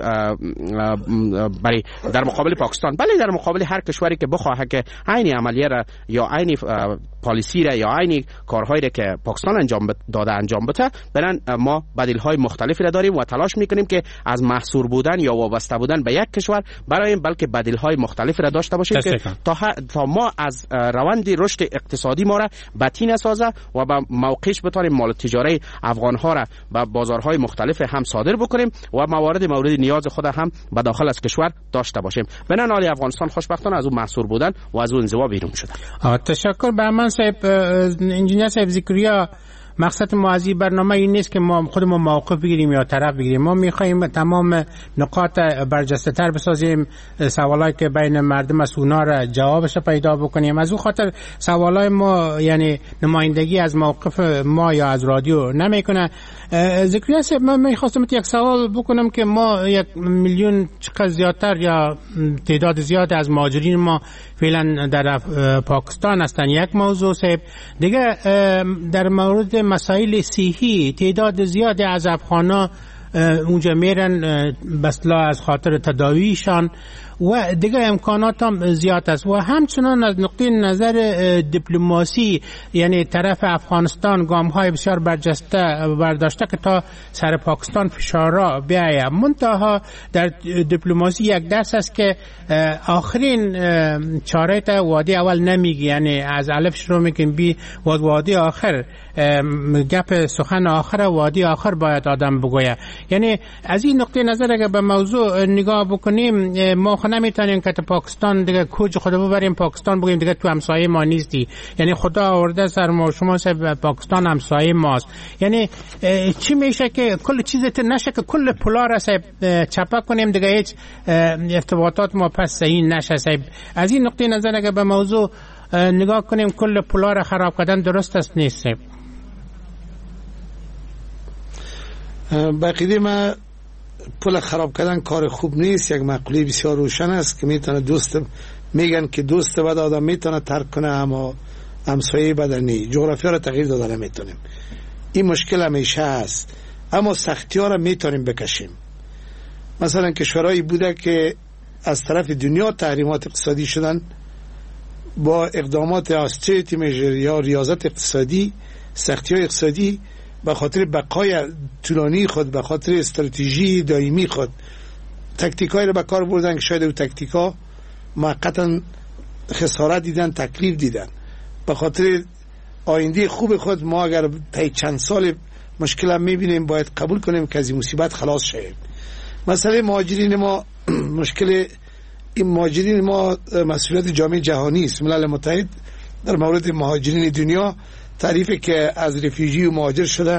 برای در مقابل پاکستان، بلکه در مقابل هر کشوری که بخواه که عین عملیه را یا عین پالیسی را یا عین کارهایی را که پاکستان انجام داده انجام بده، برن ما بدیل‌های مختلفی را داریم و تلاش میکنیم که از محصور بودن یا وابسته بودن به یک کشور برایم بلکه بدیل‌های مختلفی را داشته باشیم که تا, تا ما از روند رشد اقتصادی ما را بطی نسازه و به موقعش بتونیم مال تجاری افغان‌ها را به بازارهای مختلف هم صادر بکنیم و موارد مورد نیاز خود هم به داخل از کشور داشته باشیم. بنان عالی افغانستان خوشبختانه از اون محصور بودن و از اون انزوا بیرون شده. تشکر برمان صاحب. انجینیر صاحب ذکریا، مقصد ما از این برنامه این نیست که ما خودمون موقف بگیریم یا طرف بگیریم. ما میخوایم تمام نقاط برجسته تر بسازیم، سوالایی که بین مردم از اونا را جوابش پیدا بکنیم. از اون خاطر سوالای ما یعنی نمایندگی از موقف ما یا از رادیو نمیکنه. ذکریا صاحب، من میخواستم یک سوال بکنم که ما یک میلیون چقدر زیادتر یا تعداد زیاد از مهاجرین ما فعلا در پاکستان هستن. یک موضوع صاحب دیگه، در مورد مسائل صحی تعداد زیادی از افغانا اونجا میرن بسلا از خاطر تداویشان و دیگه امکانات هم زیاد است. و همچنان از نقطه نظر دیپلماسی یعنی طرف افغانستان گام های بسیار برجسته برداشته که تا سر پاکستان فشارا بیاید. منتها در دیپلماسی یک درس است که آخرین چاره تا وادی اول نمیگی، یعنی از الف شروع میکنیم بی وادی آخر، گپ سخن آخر وادی آخر باید آدم بگوید. یعنی از این نقطه نظر اگر به موضوع نگاه بکنیم، ما نمیتونیم که پاکستان دیگه کوچ خود ببریم پاکستان بگیم دیگه تو همسایه ما نیستی. یعنی خدا آورده سر ما شما سه پاکستان همسایه ماست. یعنی چی میشه که کل چیزت نشه که کل پولا را چپا کنیم دیگه هیچ ارتباطات ما پس صحیح نشه. صاحب از این نقطه نظر اگر به موضوع نگاه کنیم کل پولا را خراب کردن درست است نیست؟ صاحب بقیده ما پول خراب کردن کار خوب نیست. یک مقوله بسیار روشن است که میتونه دوست میگن که دوست بد آدم میتونه ترک کنه اما همسایه بدنی جغرافیا رو تغییر داده نمیتونیم. این مشکل همیشه است، اما سختی ها رو میتونیم بکشیم. مثلا کشورهایی بوده که از طرف دنیا تحریمات اقتصادی شدن، با اقدامات استریتی میجر یا ریاضت اقتصادی، سختی های اقتصادی به خاطر بقای طولانی خود، به خاطر استراتژی دائمی خود تکتیکایی رو به کار بردن که شاید او تکتیکا موقتا خسارت دیدن، تکلیف دیدن. به خاطر آینده خوب خود ما اگر تا چند سال مشکل هم میبینیم باید قبول کنیم که از این مصیبت خلاص شویم. مسئله مهاجرین ما مشکل این مهاجرین ما مسئولیت جامعه جهانی است. ملل متحد در مورد مهاجرین دنیا تعریفی که از رفیجی و مهاجر شده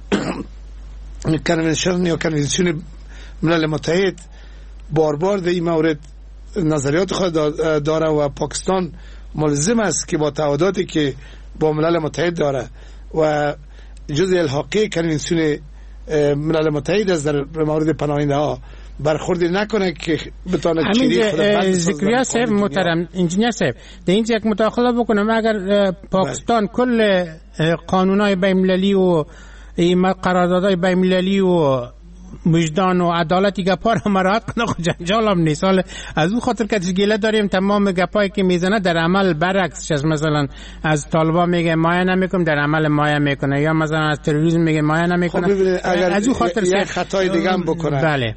کنونشن یا کنونسیون ملل متحد بار بار در این مورد نظریات خود داره و پاکستان ملزم است که با تعهداتی که با ملل متحد داره و جزء الحاقی کنونسیون ملل متحد است در مورد پناهنده ها برخورد نکنه که بتونه چیزی خود بند ذکریا صاحب محترم انجینیر صاحب در اینجا یک مداخله بکنم. اگر پاکستان کل قانونهای بین المللی و قراردادهای بین المللی و وجدان و عدالتی گپا رو مراحت کنه خود جنجال هم نیست. حالا از اون خاطر که گله داریم تمام گپایی که میزنه در عمل برعکس چیز، مثلا از طالبان میگه مایه نمیکنم در عمل مایه میکنه، یا مثلا از تروریسم میگه مایه نمیکنه. خب اگر از اون خاطر یک خطای دیگه هم بکنه، بله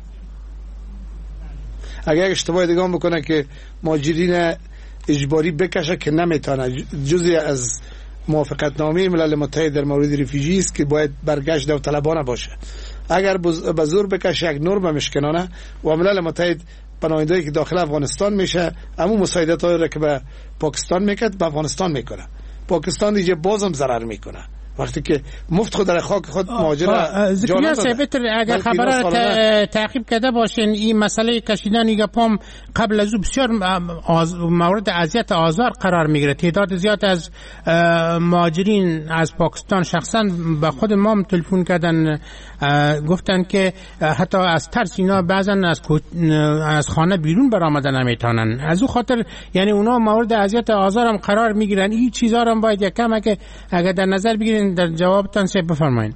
اگر اشتباه دیگه هم بکنه که مهاجرین اجباری بکشه که نمیتونه، جزئی از موافقت نامه ملل متحد در مورد رفیجی است که باید برگشت داوطلبانه باشه. اگر به زور بکشه یک نرم مشکنانه و ملل متحد پناهنده‌ای که داخل افغانستان میشه همون مساعدت هایی را که به پاکستان میکرد به افغانستان میکنه. پاکستان دیگه بازم ضرر میکنه وقتی که مفت خود در خاک خود مهاجر جان داده. اگر خبر تعقیب کرده باشین این مسئله کشیدن گپام قبل از او بسیار مورد اذیت آزار قرار میگیره. تعداد زیاد از مهاجرین از پاکستان شخصا به خود ما تلفن کردن، گفتن که حتی از ترس اینا بعضا از از خانه بیرون برآمدن نمیتونن. از اون خاطر یعنی اونا مورد اذیت آزار هم قرار میگیرن. این چیزا هم باید یک کم که اگر در نظر بگیرین. در جوابتان سه بفرمایید.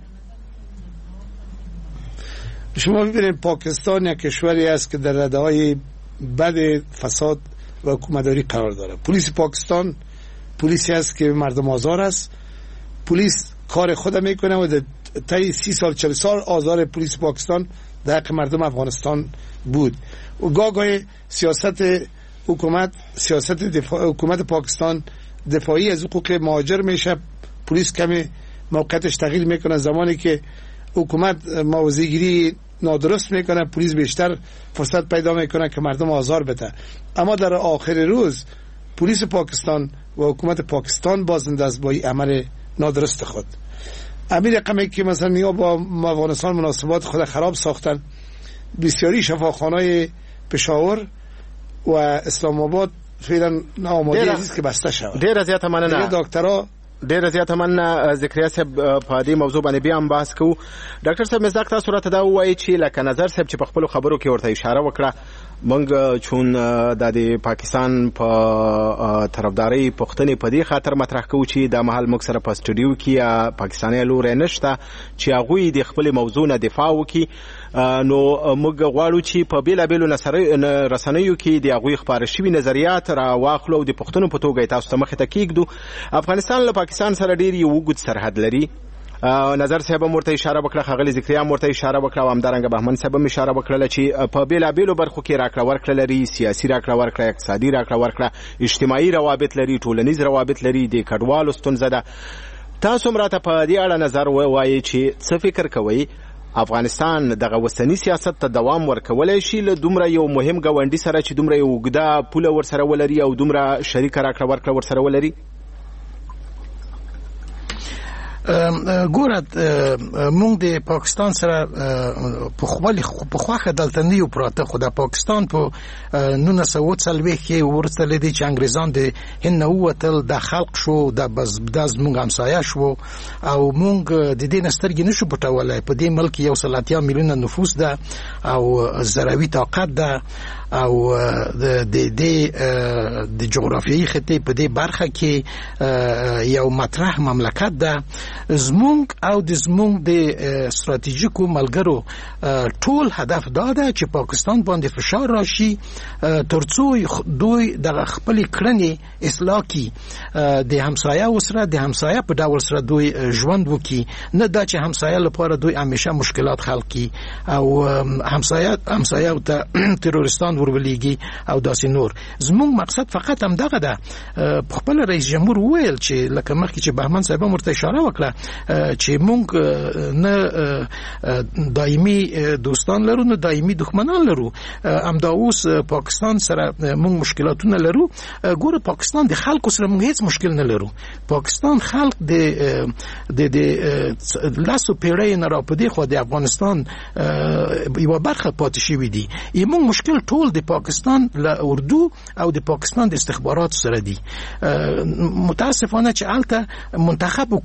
شما ببینید پاکستان یک کشوری است که در رده‌های بد فساد و حکومتداری قرار داره. پلیس پاکستان پلیسی است که مردم آزار است. پلیس کار خود میکنه و طی سی سال چهل سال آزار پلیس پاکستان در حق مردم افغانستان بود. و گاه گاه سیاست حکومت سیاست دفاع حکومت پاکستان دفاعی از حقوق مهاجر میشه. پلیس کمی موقعیتش تغییر میکنه. زمانی که حکومت موضع‌گیری نادرست میکنه پلیس بیشتر فرصت پیدا میکنه که مردم آزار بده. اما در آخر روز پلیس پاکستان و حکومت پاکستان بازنده از با این عمل نادرست خود. امیر رقمی که مثلا نیا با افغانستان مناسبات خود خراب ساختن، بسیاری شفاخانه‌های پشاور و اسلام آباد فعلا آماده است که بسته شود. ډیر زیاته مننه دکترها ډیر زیاته مننه ذکریا صاحب په دې موضوع باندې بیا هم بحث کوو. ډاکټر صاحب مزداق تاسو راته دا وایي چې لکه نظر صاحب چې په خپل خبرو کې ورته اشاره وکړه مونږ چون د پاکستان په طرفداري پښتنې په دې خاطر مطرح کوو چې د محل موږ سره په سټوډیو کې یا پاکستاني لوري نشته چې هغه د خپل موضوع نه دفاع وکړي. نو موږ غواړو چې په بیلابېلو رسنیو کې د هغوی خپاره شوي نظریات را واخلو او د پښتنو په توګه تاسو ته مخې ته کېږدو. افغانستان له پاکستان سره ډېر یو اوږد سرحد لري. نظر صاحب هم ورته اشاره وکړه، ښاغلي ذکریا هم ورته اشاره وکړه او همدارنګه بهمن صاحب هم اشاره وکړله چې په بیلابېلو برخو کې راکړه ورکړه لري. سیاسي راکړه ورکړه، اقتصادي راکړه ورکړه، اجتماعي روابط لري، ټولنیز روابط لري، د کډوالو ستونزه ده. تاسو هم راته په دې اړه نظر ووایئ چې څه فکر کوئ افغانستان دغه وسنی سیاست ته دوام ورکولای شي له دومره یو مهم ګاونډي سره چې دومره یو اوږده پوله ورسره ولري او دومره شریکه راکړه ورکړه ورسره ولري؟ ګوره مونږ د پاکستان سره په خپل په خوخه دلته نه یو پراته، خو د پاکستان په نولس سوه څلوېښت کې ورسته لیدي چې انګریزان د هند نه ووتل، د خلق شو د بس مونږ همسایه شو او مونږ د دې نه سترګې نشو پټولی. په دې ملک یو سل اتیا میلیونه نفوس ده او زروي طاقت ده او د د د جغرافیایي خطې په دې برخه کې یو مطرح مملکت ده. زمونږ او د زمونږ د استراتیژیکو ملګرو ټول هدف دا ده چې پاکستان باندې فشار راشي ترڅو دوی د خپل کړنې اصلاح کړي، د همسایه سره د همسایه په ډول سره دوی ژوند وکړي، نه دا چې همسایه لپاره دوی همیشه مشکلات خلق کړي او همسایه همسایه ته تروریستان ورولېږي او داسې نور. زمونږ مقصد فقط هم دغه ده. خپل رئیس جمهور وویل چې لکه مخکې چې بهمن صاحب ورته اشاره وکړه چې مونږ نه دایمي دوستان لرو نه دایمي دښمنان لرو. همدا اوس پاکستان سره مونږ مشکلاتونه لرو. ګوره پاکستان د خلکو سره مونږ هیڅ مشکل نه لرو. پاکستان خلک د د د لاسو پیړۍ نه را په دې خو د افغانستان یوه برخه پاتې شوي دي. مونږ مشکل ټول د پاکستان له اردو او د پاکستان د استخباراتو سره دي. متاسفانه چې هلته منتخب حکومت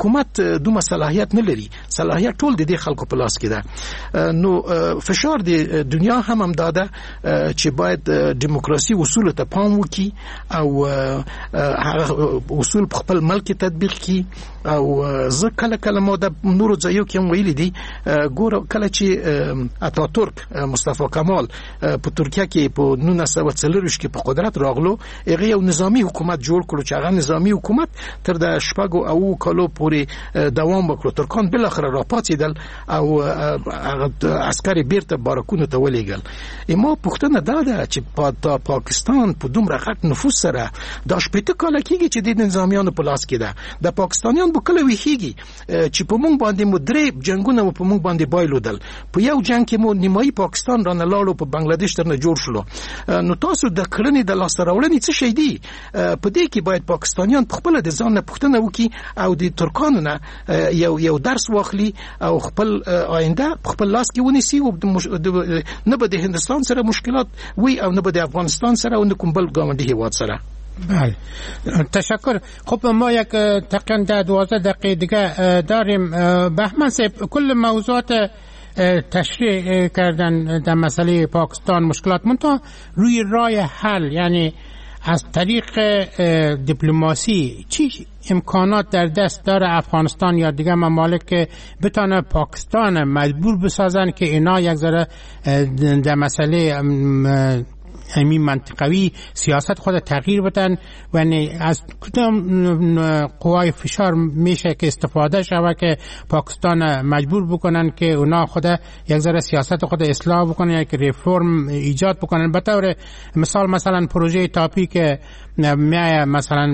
دومره صلاحیت نه لري. صلاحیت ټول د دې خلکو په لاس کې ده. نو فشار د دنیا هم هم داده چې باید دیموکراسي اصول ته پام وکړي او هغه اصول په خپل ملک تطبیق کړي. او زه کله کله مو د نورو ځایو کې هم ویلي دي، ګوره کله چې اتاتورک مصطفی کمال په ترکیه کې په نولس سوه څلوېښت کې په قدرت راغلو، هغه یو نظامی حکومت جوړ کړو چې هغه نظامی حکومت تر د شپږو او کالو پورې دوام وکړو. ترکان بل اخر را پاتېدل او عسکر بیرته بارکونو ته ولېږل. ما پوښتنه دا ده چې په پاکستان په دومره غټ نفوذ سره دا شپېته کاله کېږي چې د نظامیانو په لاس کې ده. د پاکستانیان به کله ویښېږي چې په موږ باندې مو درې جنګونه مو په موږ باندې بایلودل. په یو جنګ کې مو نیمایي پاکستان رانه لاړو، په بنگلاديش ترنه جوړ شلو. نو تاسو د کړنې د لاسته راوړنې څه شی دي؟ په دې کې باید پاکستانیان په خپل د ځان نه پوښتنه وکړي او د ترکانو نه یو یو درس واخلي او خپل آینده په خپل لاس کې ونیسي. او نه به د هندستان سره مشکلات وي او نه به د افغانستان سره او نه کوم بل ګاونډي هیواد سره. بله، تشکر. خب ما یک تقریبا در دوازده دقیقه دیگه داریم. بهمن صاحب، کل موضوعات تشریح کردن در مسئله پاکستان مشکلات منتها روی راه حل، یعنی از طریق دیپلماسی چی امکانات در دست داره افغانستان یا دیگه ممالک که بتانه پاکستان مجبور بسازن که اینا یک ذره در مسئله امی منطقوی سیاست خود تغییر بدن و از کدام قوای فشار میشه که استفاده شود که پاکستان مجبور بکنن که اونا خود یک ذره سیاست خود اصلاح بکنن یا که ریفرم ایجاد بکنن. به طور مثال مثلا پروژه تاپی که میای مثلا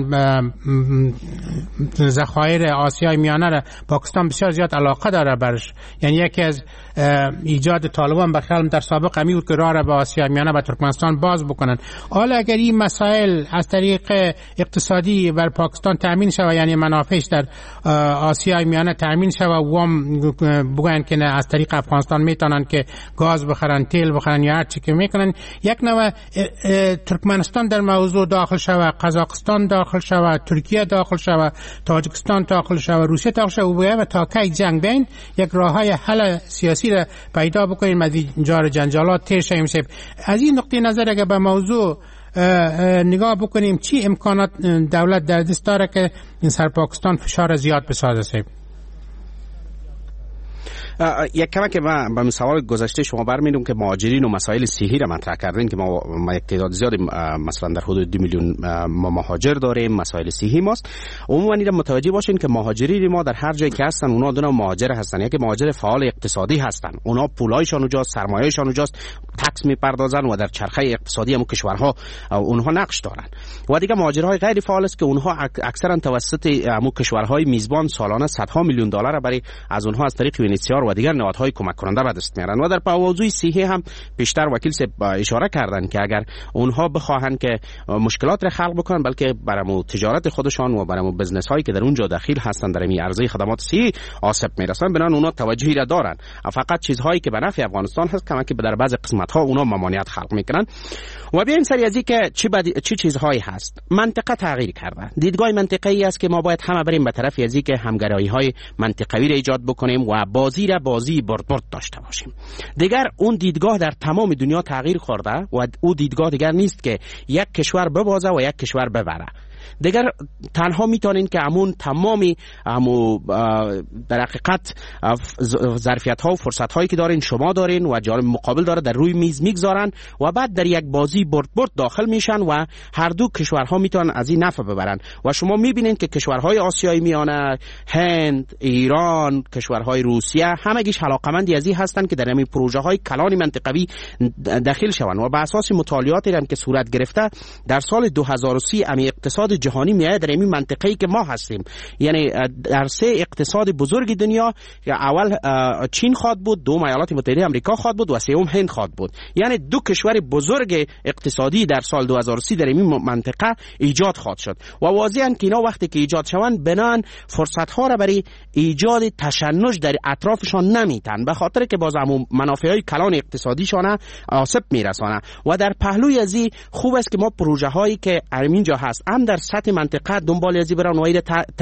ذخایر آسیای میانه را پاکستان بسیار زیاد علاقه داره برش، یعنی یکی از ایجاد طالبان بخیال در سابق امی بود که راه را به آسیای میانه و ترکمنستان باز بکنن. حالا اگر این مسائل از طریق اقتصادی بر پاکستان تامین شود، یعنی منافعش در آسیای میانه تامین شود و هم بگوین که نه از طریق افغانستان میتونن که گاز بخرن، تیل بخرن یا هر چی که میکنن، یک نوع ترکمنستان در موضوع داخل شود، قزاقستان داخل شود، ترکیه داخل شود، تاجیکستان داخل شود، روسیه داخل شود و تا کی جنگ بین یک راههای حل سیاسی را پیدا بکنیم از اینجا جنجالات تیر شیم. از این نقطه نظر اگر به موضوع نگاه بکنیم چی امکانات دولت در دست داره که این سر پاکستان فشار زیاد بسازه؟ سیب یک کمی که ما به سوال گذشته شما برمی‌دونم که مهاجرین و مسائل صحی را مطرح کردین که ما, ما یک تعداد زیادی مثلا در حدود دو میلیون ما مهاجر داریم، مسائل صحی ماست. عموما این متوجه باشین که مهاجرین ما در هر جایی که هستن اونا دو نوع مهاجر هستن. یکی مهاجر فعال اقتصادی هستن، اونا پولایشان اونجاست، سرمایه‌شان اونجاست، تکس میپردازن و در چرخه اقتصادی هم کشورها اونها نقش دارن. و دیگه مهاجرهای غیر فعال است که اونها اکثرا توسط همون کشورهای میزبان سالانه صدها میلیون دلار برای از اونها از طریق یونیسیار و دیگر نهادهای کمک کننده به دست میارن. و در موضوع صحی هم بیشتر وکیل صاحب اشاره کردن که اگر اونها بخواهند که مشکلات را خلق بکنن، بلکه برامو تجارت خودشان و برامو بزنس هایی که در اونجا داخل هستن در این عرضه خدمات صحی آسیب میرسن، بنان اونها توجهی را دارن. فقط چیزهایی که به نفع افغانستان هست کما که در بعضی قسمت ها اونها ممانعت خلق میکنن. و بیاین سری از اینکه چی بد... چی چیزهایی هست. منطقه تغییر کرده. دیدگاه منطقه‌ای است که ما باید همه بریم به طرف از اینکه همگرایی‌های منطقوی را ایجاد بکنیم و بازی را بازی برد برد داشته باشیم. دیگر اون دیدگاه در تمام دنیا تغییر خورده و اون دیدگاه دیگر نیست که یک کشور ببازه و یک کشور ببره. دیگر تنها میتونین که همون تمامی همون در حقیقت ظرفیت ها و فرصت هایی که دارین شما دارین و جانب مقابل داره در روی میز میگذارن و بعد در یک بازی برد برد داخل میشن و هر دو کشورها میتونن از این نفع ببرن. و شما میبینین که کشورهای آسیای میانه، هند، ایران، کشورهای روسیه همگیش علاقمندی از این هستن که در همین پروژه های کلان منطقوی داخل شون. و بر اساس مطالعاتی هم که صورت گرفته در سال دو هزار و سی امی اقتصاد جهانی میاد در این منطقه‌ای که ما هستیم، یعنی در سه اقتصاد بزرگ دنیا اول چین خواهد بود، دوم ایالات متحده آمریکا خواهد بود و سوم هند خواهد بود. یعنی دو کشور بزرگ اقتصادی در سال دو هزار و سی در این منطقه ایجاد خواهد شد و واضحاً که اینا وقتی که ایجاد شوند بنان فرصت ها را برای ایجاد تشنج در اطرافشان نمیتن، به خاطر که باز هم منافع های کلان اقتصادیشان آسیب میرسانه. و در پهلوی ازی خوب است که ما پروژه هایی که اینجا هست هم در سطح منطقه دنبال ازی برن و ایره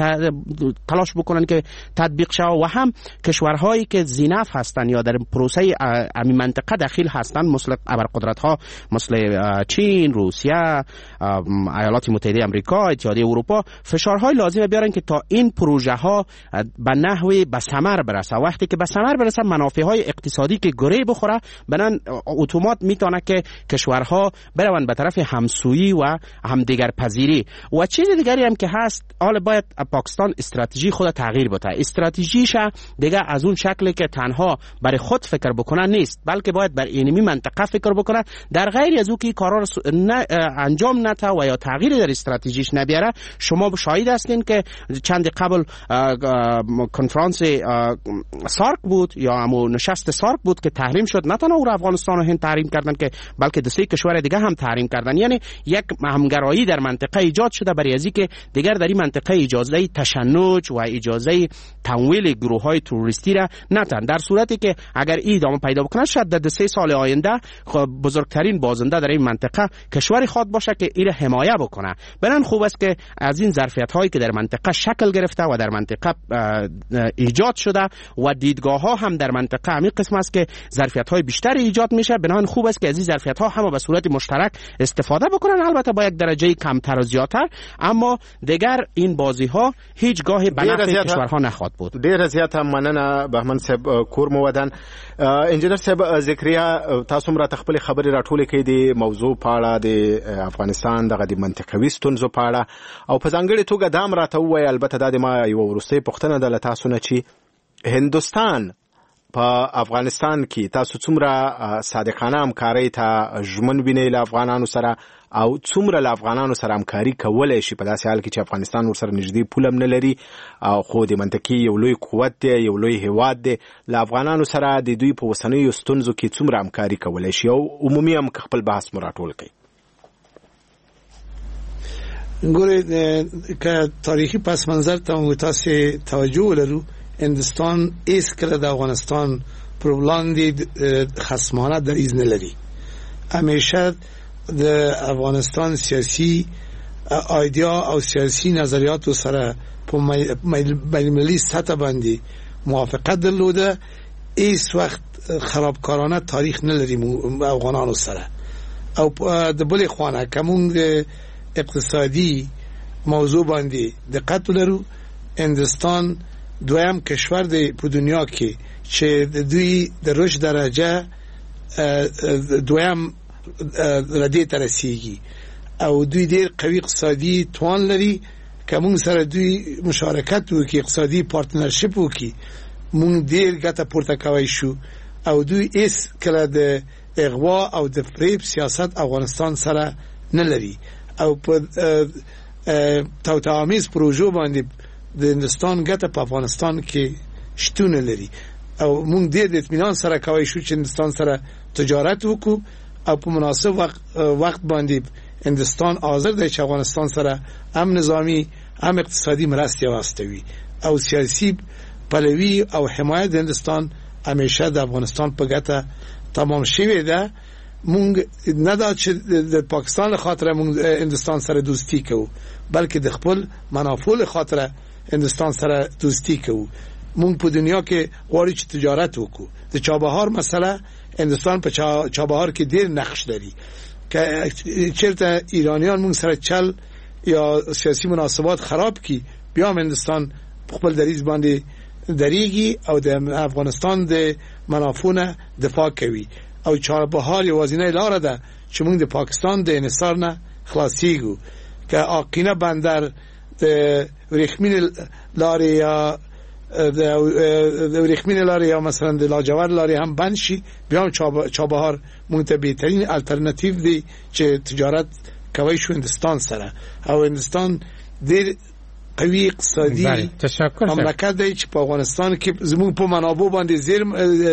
تلاش بکنن که تطبیق شه و هم کشورهایی که زینف هستن یا در پروسه امی منطقه داخل هستن مثل ابرقدرت ها مثل چین، روسیه، ایالات متحده آمریکا، اتحادیه اروپا فشارهای لازم بیارن که تا این پروژه ها به نحوی به ثمر برسه. وقتی که به ثمر برسه منافع های اقتصادی که گره بخوره بنان اتومات میتونه که کشورها برون به طرف همسویی و همدیگر پذیری. و چیز دیگری هم که هست، حالا باید پاکستان استراتژی خود تغییر بده. استراتژیش دیگه از اون شکلی که تنها برای خود فکر بکنه نیست، بلکه باید بر اینمی منطقه فکر بکنه. در غیر از او که کارا رو انجام نده و یا تغییر در استراتژیش نبیاره، شما شاهد هستین که چند قبل کنفرانس سارک بود یا همون نشست سارک بود که تحریم شد. نه تنها افغانستان و هند تحریم کردن که بلکه دو سه کشور دیگه هم تحریم کردن. یعنی یک همگرایی در منطقه ایجاد شده برای ازی که دیگر در این منطقه اجازه تشنج و اجازه تمویل گروه‌های تروریستی را ندن. در صورتی که اگر این ادامه پیدا بکنه شاید در سه سال آینده بزرگترین بازنده در این منطقه کشوری خواد باشه که این را حمایت بکنه. بنان خوب است که از این ظرفیت‌هایی که در منطقه شکل گرفته و در منطقه ایجاد شده و دیدگاه‌ها هم در منطقه همین قسم است که ظرفیت‌های بیشتری ایجاد میشه. بنان خوب است که از این ظرفیت‌ها هم به صورت مشترک استفاده بکنن، البته با یک درجه کمتر و زیادتر، اما دیگر این بازی‌ها هیچ گاه به نفع کشورها نخواد بود. ډیر زیات مننه بهمن صاحب کور مو ودان. انجینر صاحب ذکریا تاسو مرا تخپل خبري راټولې کړې دي موضوع په اړه د افغانستان دغه د منطقوي ستونزو په اړه او په ځانګړي توګه دا مراته وایي، البته دا د ما یو ورسته پوښتنه ده له تاسو نه چې هندوستان په افغانستان کې تاسو څومره صادقانه همکاري ته ژمن وینئ له افغانانو سره او څومره له افغانانو سره همکاري کولای شي په داسې حال کې چې افغانستان ورسره نږدې پول هم نه لري او خو د منطقې یو لوی قوت دی، یو لوی هیواد دی. له افغانانو سره د دوی په اوسنیو ستونزو کې څومره همکاري کولای شي او عمومي هم خپل بحث مو راټول کړئ. ګورئ که تاریخي پس منظر ته تاسو توجه لرو، هندوستان هیڅ کله د افغانستان پر وړاندې خصمانه دریځ نه لري. همیشه د افغانستان سیاسي ایدیا او سیاسي نظریاتو سره په بین‌المللي سطح باندې موافقت درلوده. هیڅ وخت خرابکارانه تاریخ نه لري افغانانو سره. او د بلې خوانه کوم اقتصادي موضوع باندې دقت لرو، هندوستان دویم کشور دی په دنیا کې چې د دوی د رشد درجه دویم ردی ته رسیږي او دوی ډېر قوي اقتصادي توان لري. که موږ سره دوی مشارکت وکړي، اقتصادي پارتنرشپ وکړي، موږ ډېر ګټه پورته کولی شو. او دوی هیڅ کله د اغوا او د فریب سیاست افغانستان سره نه لري او په توطئه‌آمیز پروژو باندې د هندوستان ګټه په افغانستان کې شتون لري او موږ ډېر د اطمینان سره کولی شو چې هندوستان سره تجارت وکړو او په مناسب وقت, وقت باندې هندوستان حاضر دی چې افغانستان سره هم نظامی هم اقتصادي مرستې واستوي او سیاسي پلوي او حمایت د هندوستان همیشه د افغانستان په ګټه تمام شوی ده. مونږ نه دا چې د پاکستان له خاطر مونږ هندوستان سره دوستی کوو، بلکې د خپل منافع له خاطر هندوستان سره دوستی کوو. مونږ په دنیا کې غواړو چې تجارت وکړو. د چابهار مسله هندوستان په چابهار کې ډېر نقش لري. که چیرته ایرانیان مونږ سره چل یا سیاسي مناسبات خراب کی، بیا هندوستان خپل دریځ باندې دریږي او د افغانستان د منافعونو دفاع کوي. او چابهار یوازینۍ لار ده چې موږ د پاکستان د انحصار نه خلاصيږو. که آقینه بندر د ورېښمینې لارې یا د ورېښمینې لارې یا مثلا د لاجورد لارې هم بند شي، بیا هم چابهار موږ ته بهترین الټرناتیو دی چې تجارت کوي شو هندوستان سره. او هندوستان ډېر قوي اقتصادي مملکت دی چې په افغانستان کې زموږ په منابع باندې زیرم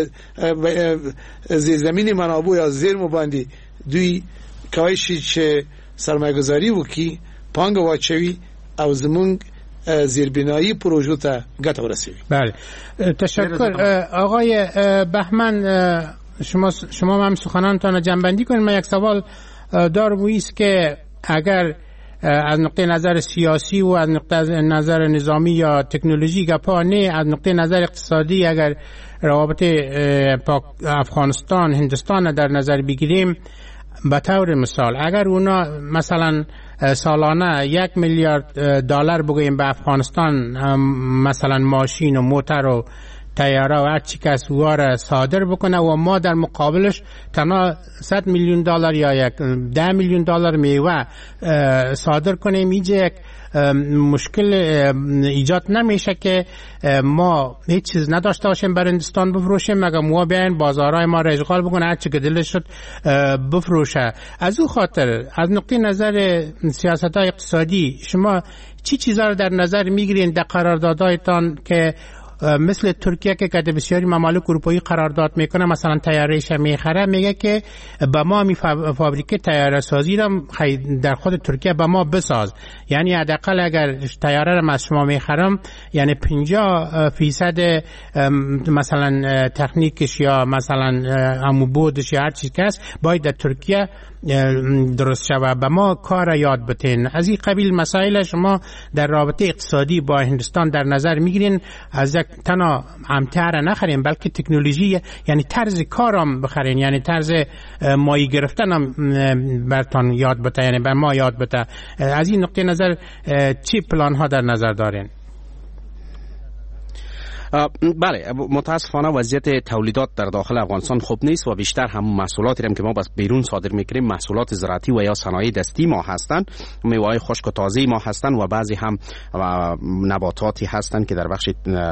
زیرزمینی منابع یا زیرمو باندې دوی کوي چې سرمایه‌گذاری وکړي، پانګه واچوي او زموږ زیربنایی پروژو ته ګټه ورسوي. بله، تشکر. آقای بهمن، شما شما هم سخنانتان جنبندی کنید. من یک سوال دارم، است که اگر از نقطه نظر سیاسی و از نقطه نظر نظامی یا تکنولوژی گپا نه، از نقطه نظر اقتصادی اگر روابط افغانستان هندستان در نظر بگیریم، به طور مثال اگر اونا مثلا سالانه یک میلیارد دلار بگوییم به افغانستان مثلا ماشین و موتر و تیاره و هر چی که از واره صادر بکنه و ما در مقابلش تنها صد میلیون دلار یا یک ده میلیون دلار میوه صادر کنیم، اینجا یک مشکل ایجاد نمیشه که ما هیچ چیز نداشته باشیم بر هندوستان بفروشیم مگر ما بیاین بازارهای ما را اشغال بکنه، هر چی که دلش شد بفروشه. از او خاطر از نقطه نظر سیاست‌های اقتصادی شما چی چیزا رو در نظر میگیرین در قراردادهایتان که مثل ترکیه که که بسیاری ممالک اروپایی قرارداد میکنه مثلا تیارهش میخره، میگه که با ما می فابریکه تیاره سازی را در خود ترکیه با ما بساز، یعنی حداقل اگر تیاره را از شما میخرم یعنی پنجاه فیصد مثلا تکنیکش یا مثلا عموبودش یا هر چیز که هست باید در ترکیه درست شود، به ما کار یاد بتین. از این قبیل مسائل شما در رابطه اقتصادی با هندوستان در نظر میگیرین، از یک تنها امتر نخرین بلکه تکنولوژی یعنی طرز کارم بخرین، یعنی طرز مایی گرفتن هم برتان یاد بته، یعنی بر ما یاد بته. از این نقطه نظر چی پلان ها در نظر دارین؟ بله، متاسفانه وضعیت تولیدات در داخل افغانستان خوب نیست و بیشتر هم محصولاتی هم که ما بس بیرون صادر میکنیم محصولات زراعتی و یا صنایع دستی ما هستند، میوه‌های خشک و تازه ما هستند و بعضی هم نباتاتی هستند که در بخش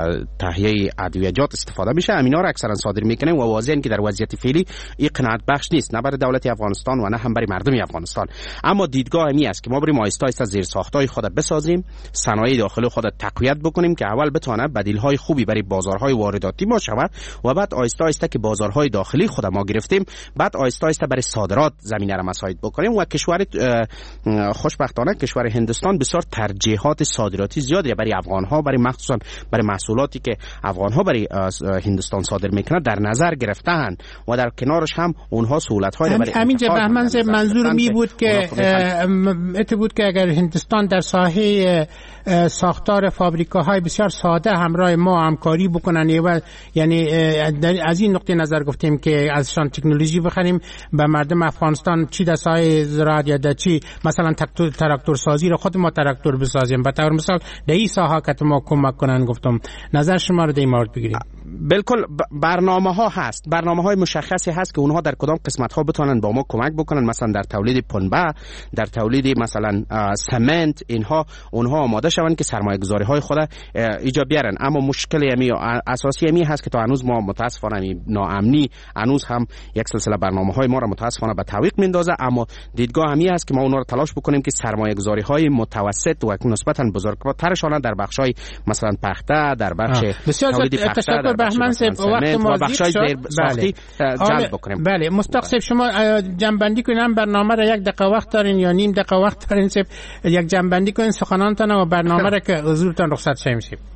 تهیه ادویه‌جات استفاده میشه، همینا را اکثرا صادر میکنیم و واضحه که در وضعیت فعلی این قناعت بخش نیست، نه برای دولت افغانستان و نه هم برای مردم افغانستان. اما دیدگاه می است که ما بریم آهسته آهسته زیرساخت‌های خود بسازیم، صنایع داخلی خود تقویت بکنیم که اول بتونه بدیل‌های خوبی برای بازارهای وارداتی ما شود و بعد آهسته آهسته که بازارهای داخلی خود ما گرفتیم بعد آهسته آهسته برای صادرات زمینه را مساعد بکنیم. و کشور خوشبختانه کشور هندوستان بسیار ترجیحات صادراتی زیادی برای افغان‌ها، برای مخصوصا برای محصولاتی که افغان‌ها برای هندوستان صادر میکنند در نظر گرفته‌اند و در کنارش هم اونها سهولت‌های برای همین بهمن منظور می بود که ات بود که اگر هندوستان در ساحه ساختار فابریکاهای بسیار ساده همراه ما همکاری بکنن و یعنی از این نقطه نظر گفتیم که ازشان تکنولوژی بخریم به مردم افغانستان، چی در ساحه زراعت یا در چی مثلا تراکتور سازی رو خود ما تراکتور بسازیم، به طور مثال در این ساحه که ما کمک کنن. گفتم نظر شما رو در این مورد بگیریم. بالکل برنامه ها هست، برنامه های مشخصی هست که اونها در کدام قسمت ها بتونن با ما کمک بکنن، مثلا در تولید پنبه، در تولید مثلا سمنت، اینها اونها آماده شوند که سرمایه گذاری های خود ایجا بیارن. اما مشکل یمی اساسی یمی هست که تا هنوز ما متاسفانه ناامنی هنوز هم یک سلسله برنامه های ما را متاسفانه به تعویق میندازه. اما دیدگاه همی هست که ما اونها را تلاش بکنیم که سرمایه گذاری های متوسط و نسبتا بزرگترشان در بخش های مثلا پخته، در بخش تولید پخته، بهمن صاحب وقت ما بخشای ساختی جلب بکنیم. بله مستقصب شما جنبندی کنین، برنامه را یک دقیقه وقت دارین یا نیم دقیقه وقت دارین، صاحب یک جنبندی کنین سخنانتان و برنامه را که حضورتان رخصت شیم.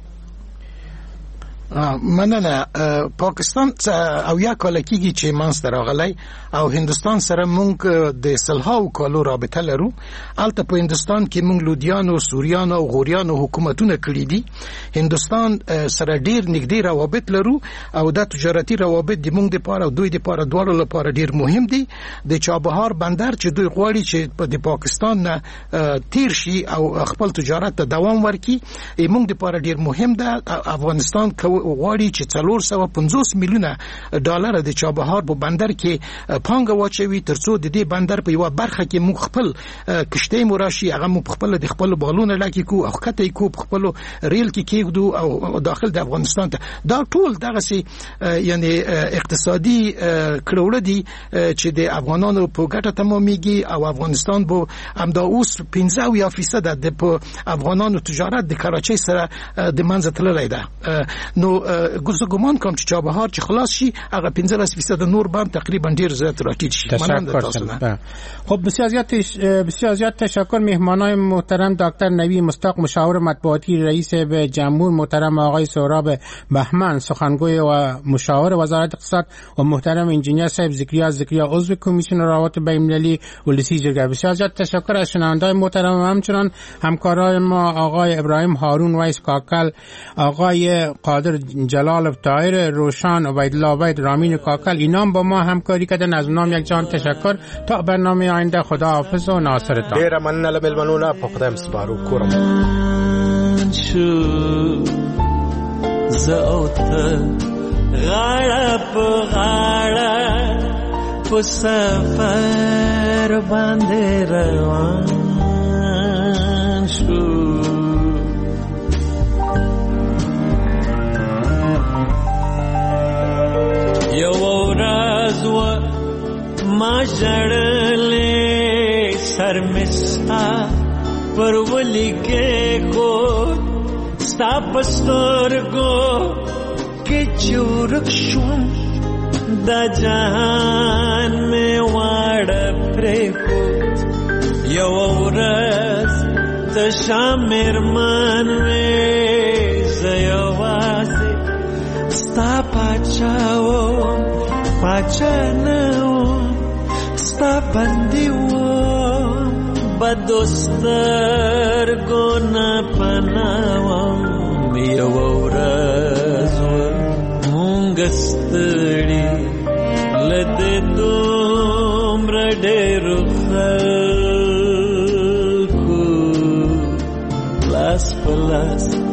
مننه. پاکستان او یا کال کېږي چې منځته راغلی او هندوستان سره مونږ د سلهاو کالو رابطه لرو. البته په هندوستان کې مونږ لودیانو، سوریانو او غوریانو حکومتونه کړي دي. هندوستان سره ډیر نږدې روابط لرو او د تجارتي روابط د مونږ لپاره او دوی لپاره دواړو لپاره ډیر مهم دي. د چابهار بندر چې دوی غواړي چې د پاکستان نه تیر شي او خپل تجارت ته دوام ورکړي، مونږ لپاره ډیر مهم ده. افغانستان غواړي چې څلور سوه پنځوس میلیونه ډالر د چابهار په بندر کې پانګه واچوي ترڅو د دې بندر په یو برخه کې موږ خپل کشتۍ مو راشي، هغه مو خپل د خپل بالونه لاکې کو او خطې کو په خپل ریل کې کېږدو او داخل د افغانستان ته. دا ټول دغه سي یعنی اقتصادي کړوړه دي چې د افغانانو په ګټه تمامېږي او افغانستان به همدا اوس پنځه اویا فیصد د افغانانو تجارت د کراچۍ سره د منځه تللی ده. نو ګوزه ګمان کوم چې چابهار چې خلاص شي هغه پنځلس درصد نور بام تقریبا ډیر زیات راټیټ شي. تشکر. خب بسیار زیاد بسیار زیاد تشکر. مهمانای محترم دکتر نوی مصداق مشاور مطبوعاتی رئیس به جمهور، محترم آقای سهراب بهمن سخنگوی و مشاور وزارت اقتصاد و محترم انجینیر صاحب زکریا زکریا عضو کمیسیون روابط بین‌المللی ولسی جرگه. بسیار زیاد تشکر از شنونده‌های محترم و همچنان همکاران ما آقای ابراهیم هارون ویس کاکل، آقای قادر جلال طاهر، روشن عبیدالله عبید، رامین کاکل، اینام با ما همکاری کردن. از اونام یک جان تشکر. تا برنامه آینده خدا حافظ و ناصرتان. ډیر مننه ملمنونه په خدای مسپارو کورم شو زوت غاړه په غاړه په سفر باندې روان شو. یو ورځ و ما ژړلې سر مې ستا پر ولیکې خود ستا په سترګو کې چې ورک شوم دا جهان مې واړه پرېښود. یو ورځ تشه مېرمن وې زه یوازې ستا پاچا وم، پاچا نه وم، ستا بندي وم، بدو سترګو نه پناه وم. یوه ورځ مونږ ستړي له دې دومره ډېرو خلکو لاس په لاس